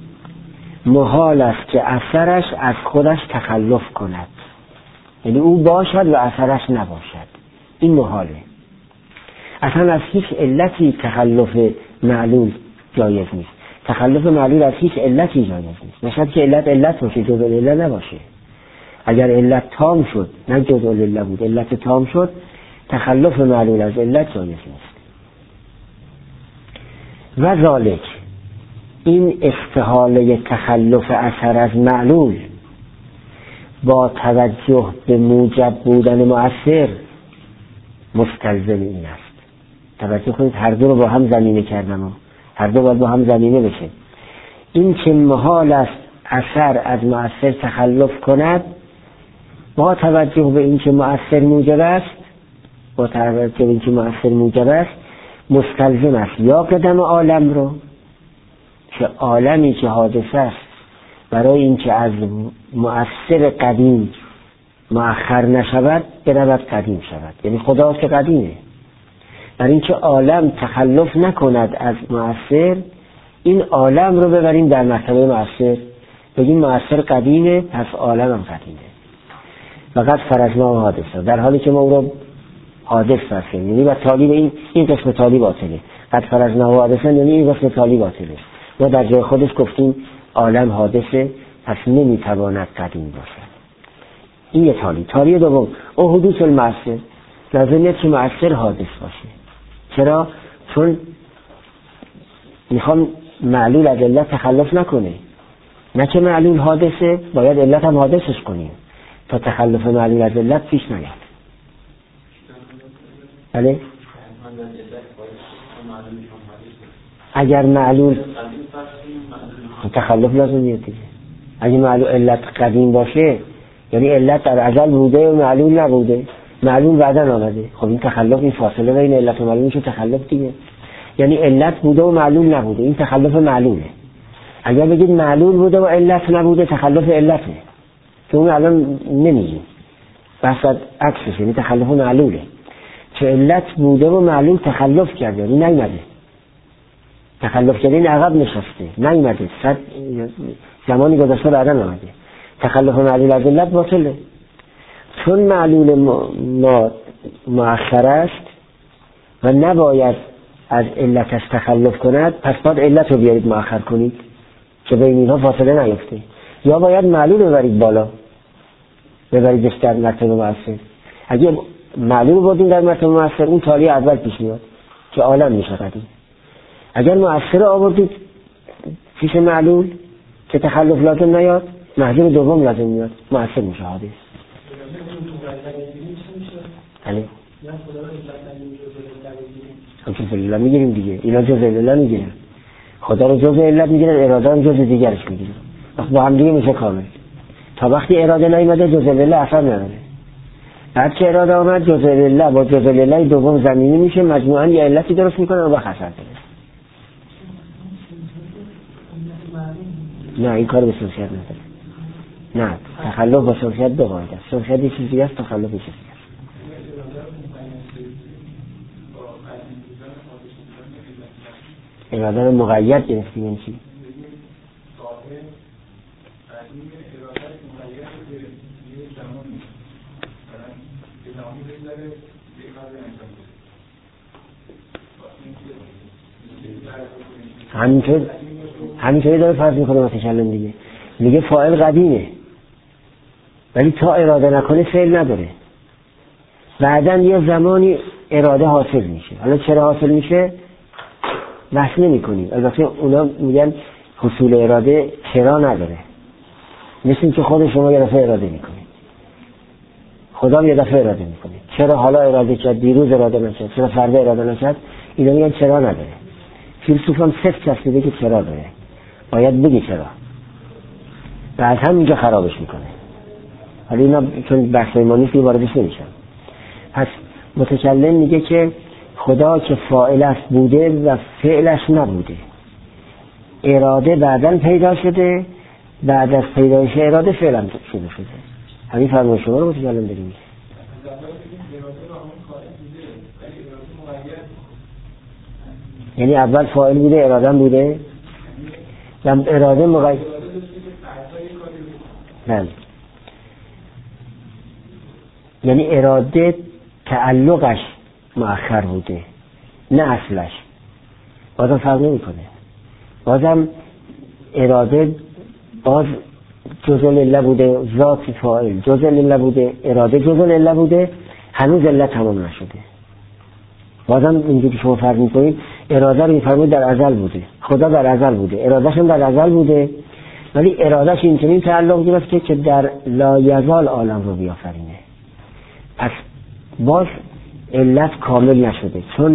محال است که اثرش از خودش تخلف کند، یعنی او باشد و اثرش نباشد. این محاله. اصلا از هیچ علتی تخلف معلول جایز نیست. تخلف معلول از هیچ علتی جایز نیست، نشد که علت باشه جزء العله نباشه. اگر علت تام شد، نه جزء العله بود، علت تام شد، تخلف معلول از علت جایز نیست. و ذالک، این استحاله تخلف اثر از معلول با توجه به موجب بودن مؤثر مستلزم این است. توجه کنید هر دو رو با هم زمینه کردم و هر دو باید با هم زمینه بشه. این که محال است اثر از مؤثر تخلف کند با توجه به این که مؤثر موجب است، با توجه به این که مؤثر موجب است مستلزم است یا قدم عالم رو که عالمی که حادثه است برای این که از مؤثر قدیم مؤخر نشود برود قدیم شود، یعنی خدا که قدیمه، برای این که عالم تخلف نکند از مؤثر، این عالم رو ببریم در مرتبه مؤثر بگیم مؤثر قدیمه پس عالم هم قدیمه. فقط فرضنا و حادثه، در حالی که ما او رو حادث فرضیم، یعنی و تالی این قسم تالی باطله. قد فرضنا و حادثه یعنی این قسم تالی باطله. ما در جای خودش گفتیم عالم حادثه پس نمیتواند قدیم باشد. این یه تالی دوم او حدوث المؤثر، لازم نیست که مؤثر حادث باشه. چرا؟ چون میخوام معلول از علت تخلف نکنه، نه که معلول حادثه باید علت هم حادثش کنیم تا تخلف معلول از علت پیش نیاد. بله؟ اگر معلول تخلف لازم میاد دیگه. اگه معلول علت قدیم باشه یعنی علت در ازل بوده و معلول نبوده، معلول بعداً آمده، خب این تخلف، این فاصله بین علت و معلول میشه تخلف دیگه. یعنی علت بوده و معلول نبوده، این تخلف معلوله. اگر بگید معلول بوده و علت نبوده تخلف علته که اون الان نمیگیم، بحث عکسش، یعنی تخلف معلوله. چه علت بوده و معلول تخلف کرده یعنی نیومده، تخلف کرده این عقب نشسته نیومده، صد زمانی گذشته بعداً آمده. تخلف معلول از علت باطله. چون معلول ما مؤخر است و نباید از علتش تخلف کند، پس باید علت رو بیارید مؤخر کنید که بین اینها فاصله نیفته، یا باید معلول رو ببرید بالا، ببریدش در مرتبه مؤثر. اگه معلول رو بردیم در مرتبه مؤثر اون تالی اول پیش میاد که عالم میشه قدیم. اگر مؤثر رو آوردید پیش معلول که تخلف لازم نیاد، محضور دوم لازم میاد، مؤثر میشه حادث. بله همچون فلیلا میگیریم دیگه، اینا جز علت میگیرن، خدا رو جز علت میگیرن، اراده هم جز دیگرش میگیرن، با هم دیگه میشه کامل. تا وقتی اراده نیومده جز علت اثر نداره. بعد که اراده آمد جز علت با جز علت دوم زمینی میشه، مجموعاً یه علتی درست میکنه و خسر داره. نه این کار به سلسیت نداره. نه تخلف با سلسیت دو قاعده است. سلسیت یه چیزی است، تخلف یه چیزی است. اراده رو مقید گرفتیم این چی؟ همینطوری داره فرض میکنه متکلم دیگه، میگه فاعل قدیمه ولی تا اراده نکنه فعل نداره، بعداً یه زمانی اراده حاصل میشه. حالا چرا حاصل میشه بحث نمی کنیم، البته اونا میگن حصول اراده چرا نداره، مثل که خود شما یه دفعه اراده میکنید، خدا یه دفعه اراده میکنه، چرا حالا اراده کرد دیروز اراده نکرد، چرا فردا اراده نکرد، اینا میگن چرا نداره. فیلسوفان صفت چسبیده که چرا داره، باید بگی چرا، بعد هم اینجا خرابش میکنه. حالا اینا چون بحث ما نیست واردش نمیشن. پس متکلم میگه که خدا که فاعل است بوده و فعلش نبوده، اراده بعداً پیدا شده، بعد از پیدایش اراده فعلا شده. همین فرمای شما رو متکلم داریم. یعنی اول فاعل بوده اراده بوده و اراده مقید. بله یعنی اراده تعلقش مؤخر بوده نه اصلش، بازم فرق نمی کنه. بازم اراده باز جزء علت بوده، ذات فاعل جزء علت بوده، اراده جزء علت بوده، هنوز علت تمام نشده. بازم اینجوری شما فرق میکنید، اراده رو میفرمایید در ازل بوده، خدا در ازل بوده، ارادهش هم در ازل بوده، ولی ارادهش اینطوری تعلق گرفته که در لا یزال عالم رو بیافرینه. پس باز علت کامل نشده چون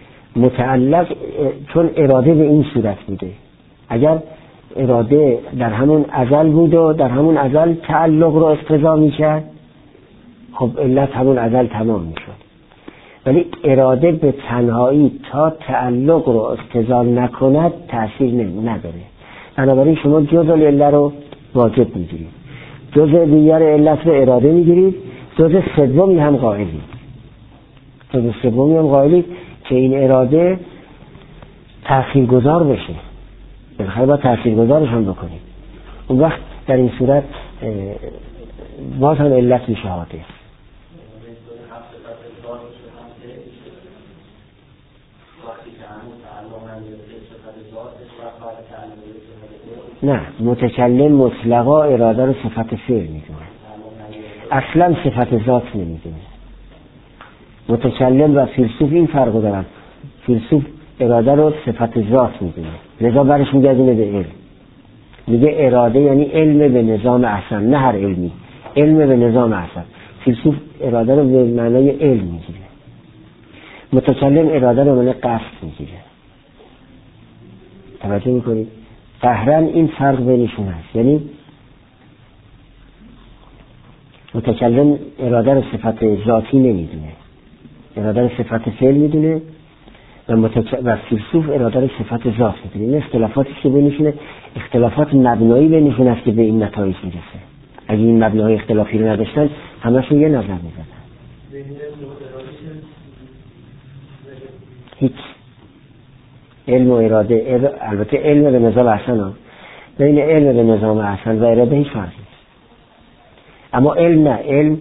چون اراده به این صورت بوده. اگر اراده در همون ازل بود و در همون ازل تعلق رو اقتضا میکرد، خب علت همون ازل تمام میشد. ولی اراده به تنهایی تا تعلق رو اقتضا نکند تأثیر نداره. بنابراین شما جزء علت رو واجب میگیرید، جزء دیگر علت رو اراده میگیرید، جزء سومی هم قائلید. جزء سومی هم قائلید که این اراده تأثیرگذار بشه. بالاخره باید تأثیرگذارش هم بکنید. اون وقت در این صورت باز هم علت میشه حادث. نه، متکلم مطلقا اراده رو صفت فعل میدونه، اصلا صفت ذات نمیدونه. متکلم و فیلسوف این فرق دارن. فیلسوف اراده رو صفت ذات میدونه، لذا برش میگردونه به علم. میگه اراده یعنی علم به نظام احسن، نه هر علمی، علم به نظام احسن. فیلسوف اراده رو به معنای علم میگیره، متکلم اراده رو به معنای قصد میگیره. توجه میکنید؟ قهرن این فرق بینشون هست. یعنی متکلم اراده رو صفت ذاتی نمیدونه، اراده رو صفت فعل میدونه و فیلسوف اراده رو صفت ذات میدونه. این اختلافاتی که بینشونه اختلافات مبنایی بینشون است که به این نتایج میرسه. اگه این مبنای اختلافی رو نداشتن همشون یه نظر میزدن. هیچ علم و اراده، البته علم به نظام احسن ها، بین علم به نظام احسن و اراده هیچ فرقی نیست. اما علم نه، علم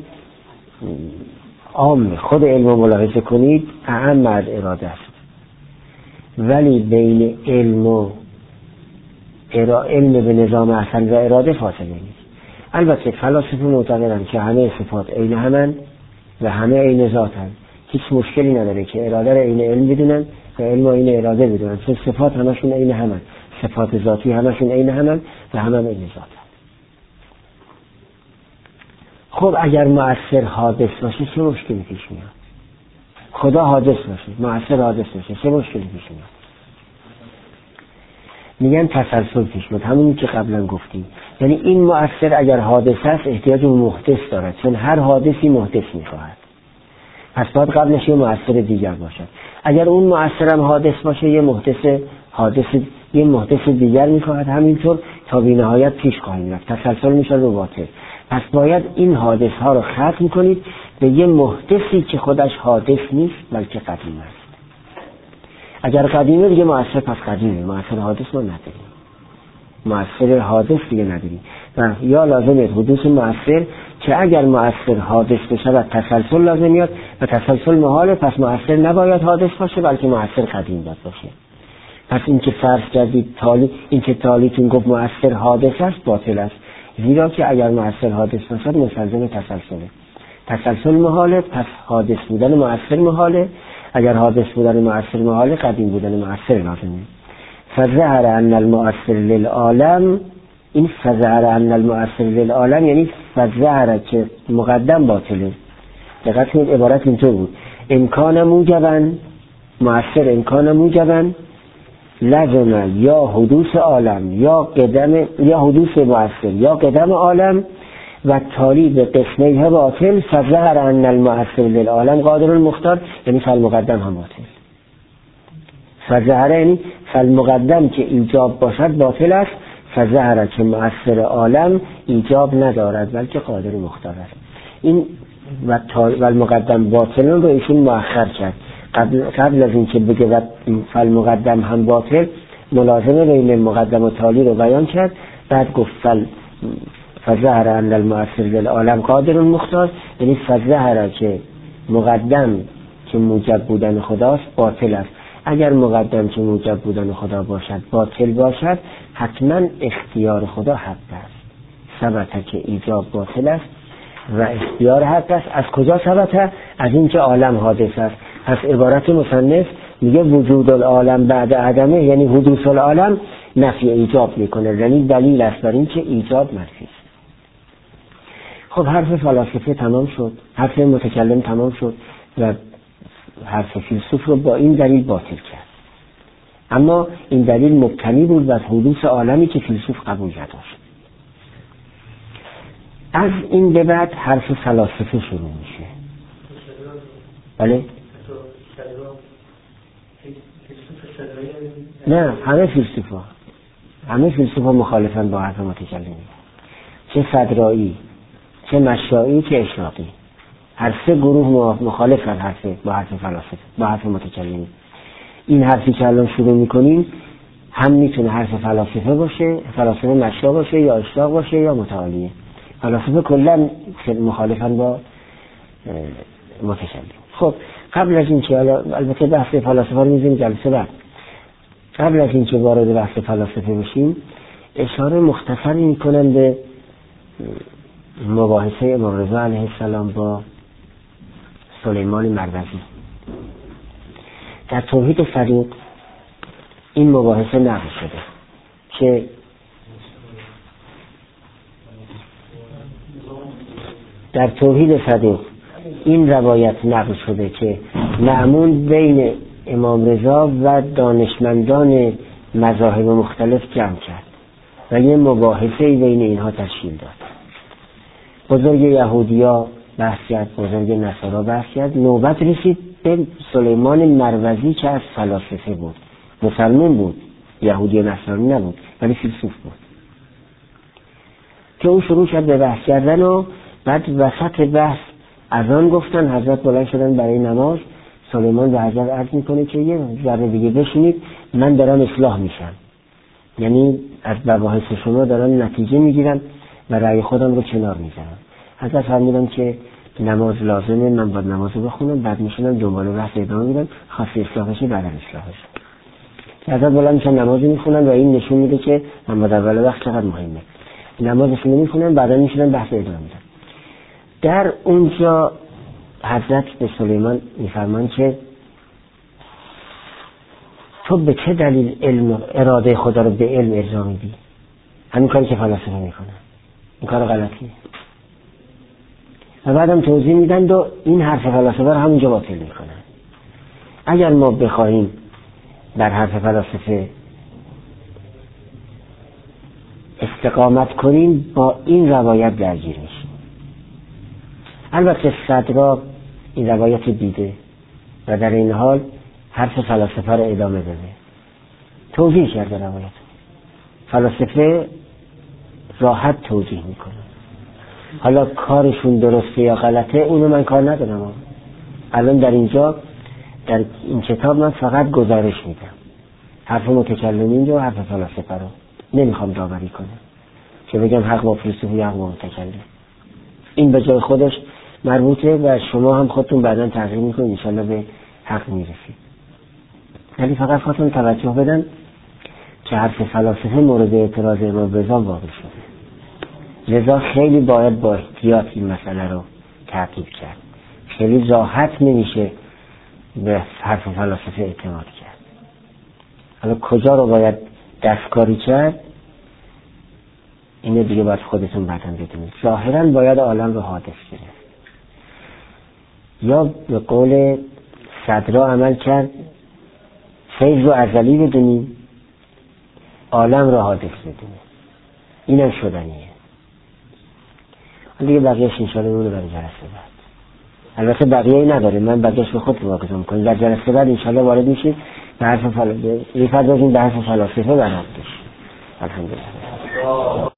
عام، خود علم رو ملاحظه کنید اعم از اراده است، ولی بین علم و علم به نظام احسن و اراده فاصله نیست. البته فلاسفه معتقدند که همه صفات عین همن و همه عین ذاتن، هیچ مشکلی نداره که اراده رو عین علم بدونن و علم رو عین اراده بدونن، چون صفات همشون عین همن، صفات ذاتی همشون عین همن و همه عین ذاتن. خب اگر مؤثر حادث باشه چه مشکلی پیش میاد؟ خدا حادث باشه، مؤثر حادث باشه، چه مشکلی پیش میاد؟ میگن تسلسل پیش میاد، همونی که قبلا گفتیم. یعنی این مؤثر اگر حادث است احتیاج به محدث دارد، چون هر حادثی محدث میخواهد، پس باید قبلش یه مؤثر دیگر باشد. اگر اون مؤثرم حادث باشه یه محدث دیگر میخواهد، همینطور تا بی نهایت پیش خواهیم رفت، تسلسل میشه رو باطل. پس باید این حادث ها رو ختم کنید به یه محدثی که خودش حادث نیست بلکه قدیم است. اگر قدیمه دیگه مؤثر، پس قدیمه، مؤثر حادث ما نداریم، مؤثر حادث دیگه نداریم. و یا لازمه حدوث مؤثر که اگر مؤثر حادث بشه و تسلسل لازم میاد و تسلسل محاله، پس مؤثر نباید حادث باشه بلکه مؤثر قدیم باید باشه. پس این که فرض کردید این که تالیتون گفت مؤثر حادث است باطل است، زیرا که اگر مؤثر حادث باشد مستلزم تسلسله. تسلسل محاله، پس حادث بودن مؤثر محاله. اگر حادث بودن مؤثر محاله، قدیم بودن مؤثر لازمه. فظهر ان المؤثر للعالم، این فظهر ان المؤثر للعالم یعنی فظهر که مقدم باطله. دقیق کنید عبارت اینطور بود: امکان موجبن، مؤثر امکان موجبن لازمه یا حدوث عالم یا حدوث مؤثر یا قدم عالم و تالی به قسمه باطل. فظهر ان المؤثر للعالم قادر المختار، یعنی فالمقدم هم باطل. فظهر یعنی فالمقدم که ایجاب باشد باطل است، فظهر که مؤثر عالم ایجاب ندارد بلکه قادر مختار است. این و المقدم باطل رو ایشون مؤخر کرد. قبل از این که بگه فالمقدم هم باطل، ملازمه بین مقدم و تالی رو بیان کرد. بعد گفت فظهر ان المؤثر للعالم قادر المختار، یعنی فظهر که مقدم که موجب بودن خداست باطل است. اگر مقدم که موجب بودن خدا باشد باطل باشد، حتما اختیار خدا حق است. ثبت که ایجاب باطل است و اختیار حق است. از کجا ثبت؟ از این که عالم حادث است. پس عبارت مصنف میگه وجود العالم بعد عدمه، یعنی حدوث العالم نفی ایجاب میکنه، یعنی دلیل است بر این که ایجاب منفی است. خب حرف فلاسفه تمام شد، حرف متکلم تمام شد و حرف فیلسوف رو با این دلیل باطل کرد. اما این دلیل مبتنی بود بر حدوث عالمی که فیلسوف قبول نداشت. از این به بعد حرف فلاسفه شروع میشه. بله؟ نه، همه فیلسوفا مخالفن با حرف متکلمی، چه صدرایی، چه مشائی، چه اشراقی. هر سه گروه مخالفن با حرف فلاسفه، با حرف متکلمی. این حرفی که الان شروع میکنیم هم میتونه حرف فلاسفه باشه، فلاسفه مشا باشه یا اشتاق باشه یا متعالیه. فلاسفه کلا مخالفن با متکلم. خب قبل از این که البته بحث فلاسفه رو میذاریم جلسه بعد، قبل از این که وارد بحث فلاسفه بشیم اشاره مختصری میکنم به مباحثه امام رضا علیه السلام با سلیمان مروزی. در توحید صدوق این مباحثه نقل شده که در توحید صدوق این روایت نقل شده که مأمون بین امام رضا و دانشمندان مذاهب مختلف جمع کرد و یه مباحثه بین اینها تشکیل داد. بزرگ یهودیا بحث کرد، بزرگ نصارا بحث کرد، نوبت رسید به سلیمان مروزی که از فلاسفه بود، مسلمان بود، یهودی نصرانی نبود ولی فیلسوف بود، که اون شروع کرد به بحث کردن و بعد وسط بحث از آن گفتن حضرت بلند شدن برای نماز. سلیمان به حضرت عرض میکنه که یه ذره دیگه بشینید، من دارم اصلاح میشم، یعنی از مباحث شما دارم نتیجه میگیرم و رأی خودم رو کنار میذارم. حضرت فرمودن که نماز لازمه، من باید نماز رو بخونم، بعد میشونم دنبال بحث ادامه میدم، خاصی اصلاح بشه بعد اصلاح بشه. حضرت بلند میشن نماز میخونن و این نشون میده که من باید اول وقت چقدر مهمه. نمازشون میخونن بعدا میشونن بحث ادامه میدم. در اونجا حضرت به سلیمان میفرمان که تو به چه دلیل علم اراده خدا رو به علم ارجاع میدی؟ همین کاری که فلاسفه میکنن، این کار غلطیه. و بعدم توضیح میدن و این حرف فلاسفه رو همونجا باطل میکنن. اگر ما بخواهیم بر حرف فلاسفه استقامت کنیم با این روایت درگیر میشیم. البته صدرا این روایت دیده و در این حال حرف فلاسفه رو ادامه داده، توضیح کرده روایت. فلاسفه راحت توضیح میکنه، حالا کارشون درسته یا غلطه اونو من کار ندارم. الان در اینجا در این کتاب من فقط گزارش میدم، حرف متکلمین و حرف فلاسفه رو نمیخوام داوری کنم که بگم حق با فیلسوف یا حق با متکلم. این به جای خودش مربوطه و شما هم خودتون بعداً تغییر میکنید، انشالله به حق میرسید. ولی فقط خودتون توجه بدن که حرف فلاسفه مورد اعتراض امام رضا واقع شده، لذا خیلی باید با احتیاط این مسئله رو تعقیب کرد. خیلی راحت نمیشه به حرف فلاسفه اعتماد کرد. حالا کجا رو باید دستکاری کرد اینو دیگه باید خودتون بعداً بدونید. ظاهراً باید عالم رو حادث گرفت، یا به قول صدرا عمل کرد فیض رو ازلی بدونیم، عالم رو حادث بدونیم. اینم شدنیه. دیگه بقیهش انشاءالله اونو برای جلسه بعد. البته بقیه‌ای نداره، من بقیهش به خود واگذار میکنم. در جلسه بعد انشاءالله وارد میشید به حرف فلاسفه، میپردازیم به حرف فلاسفه و نقدش. الحمدلله.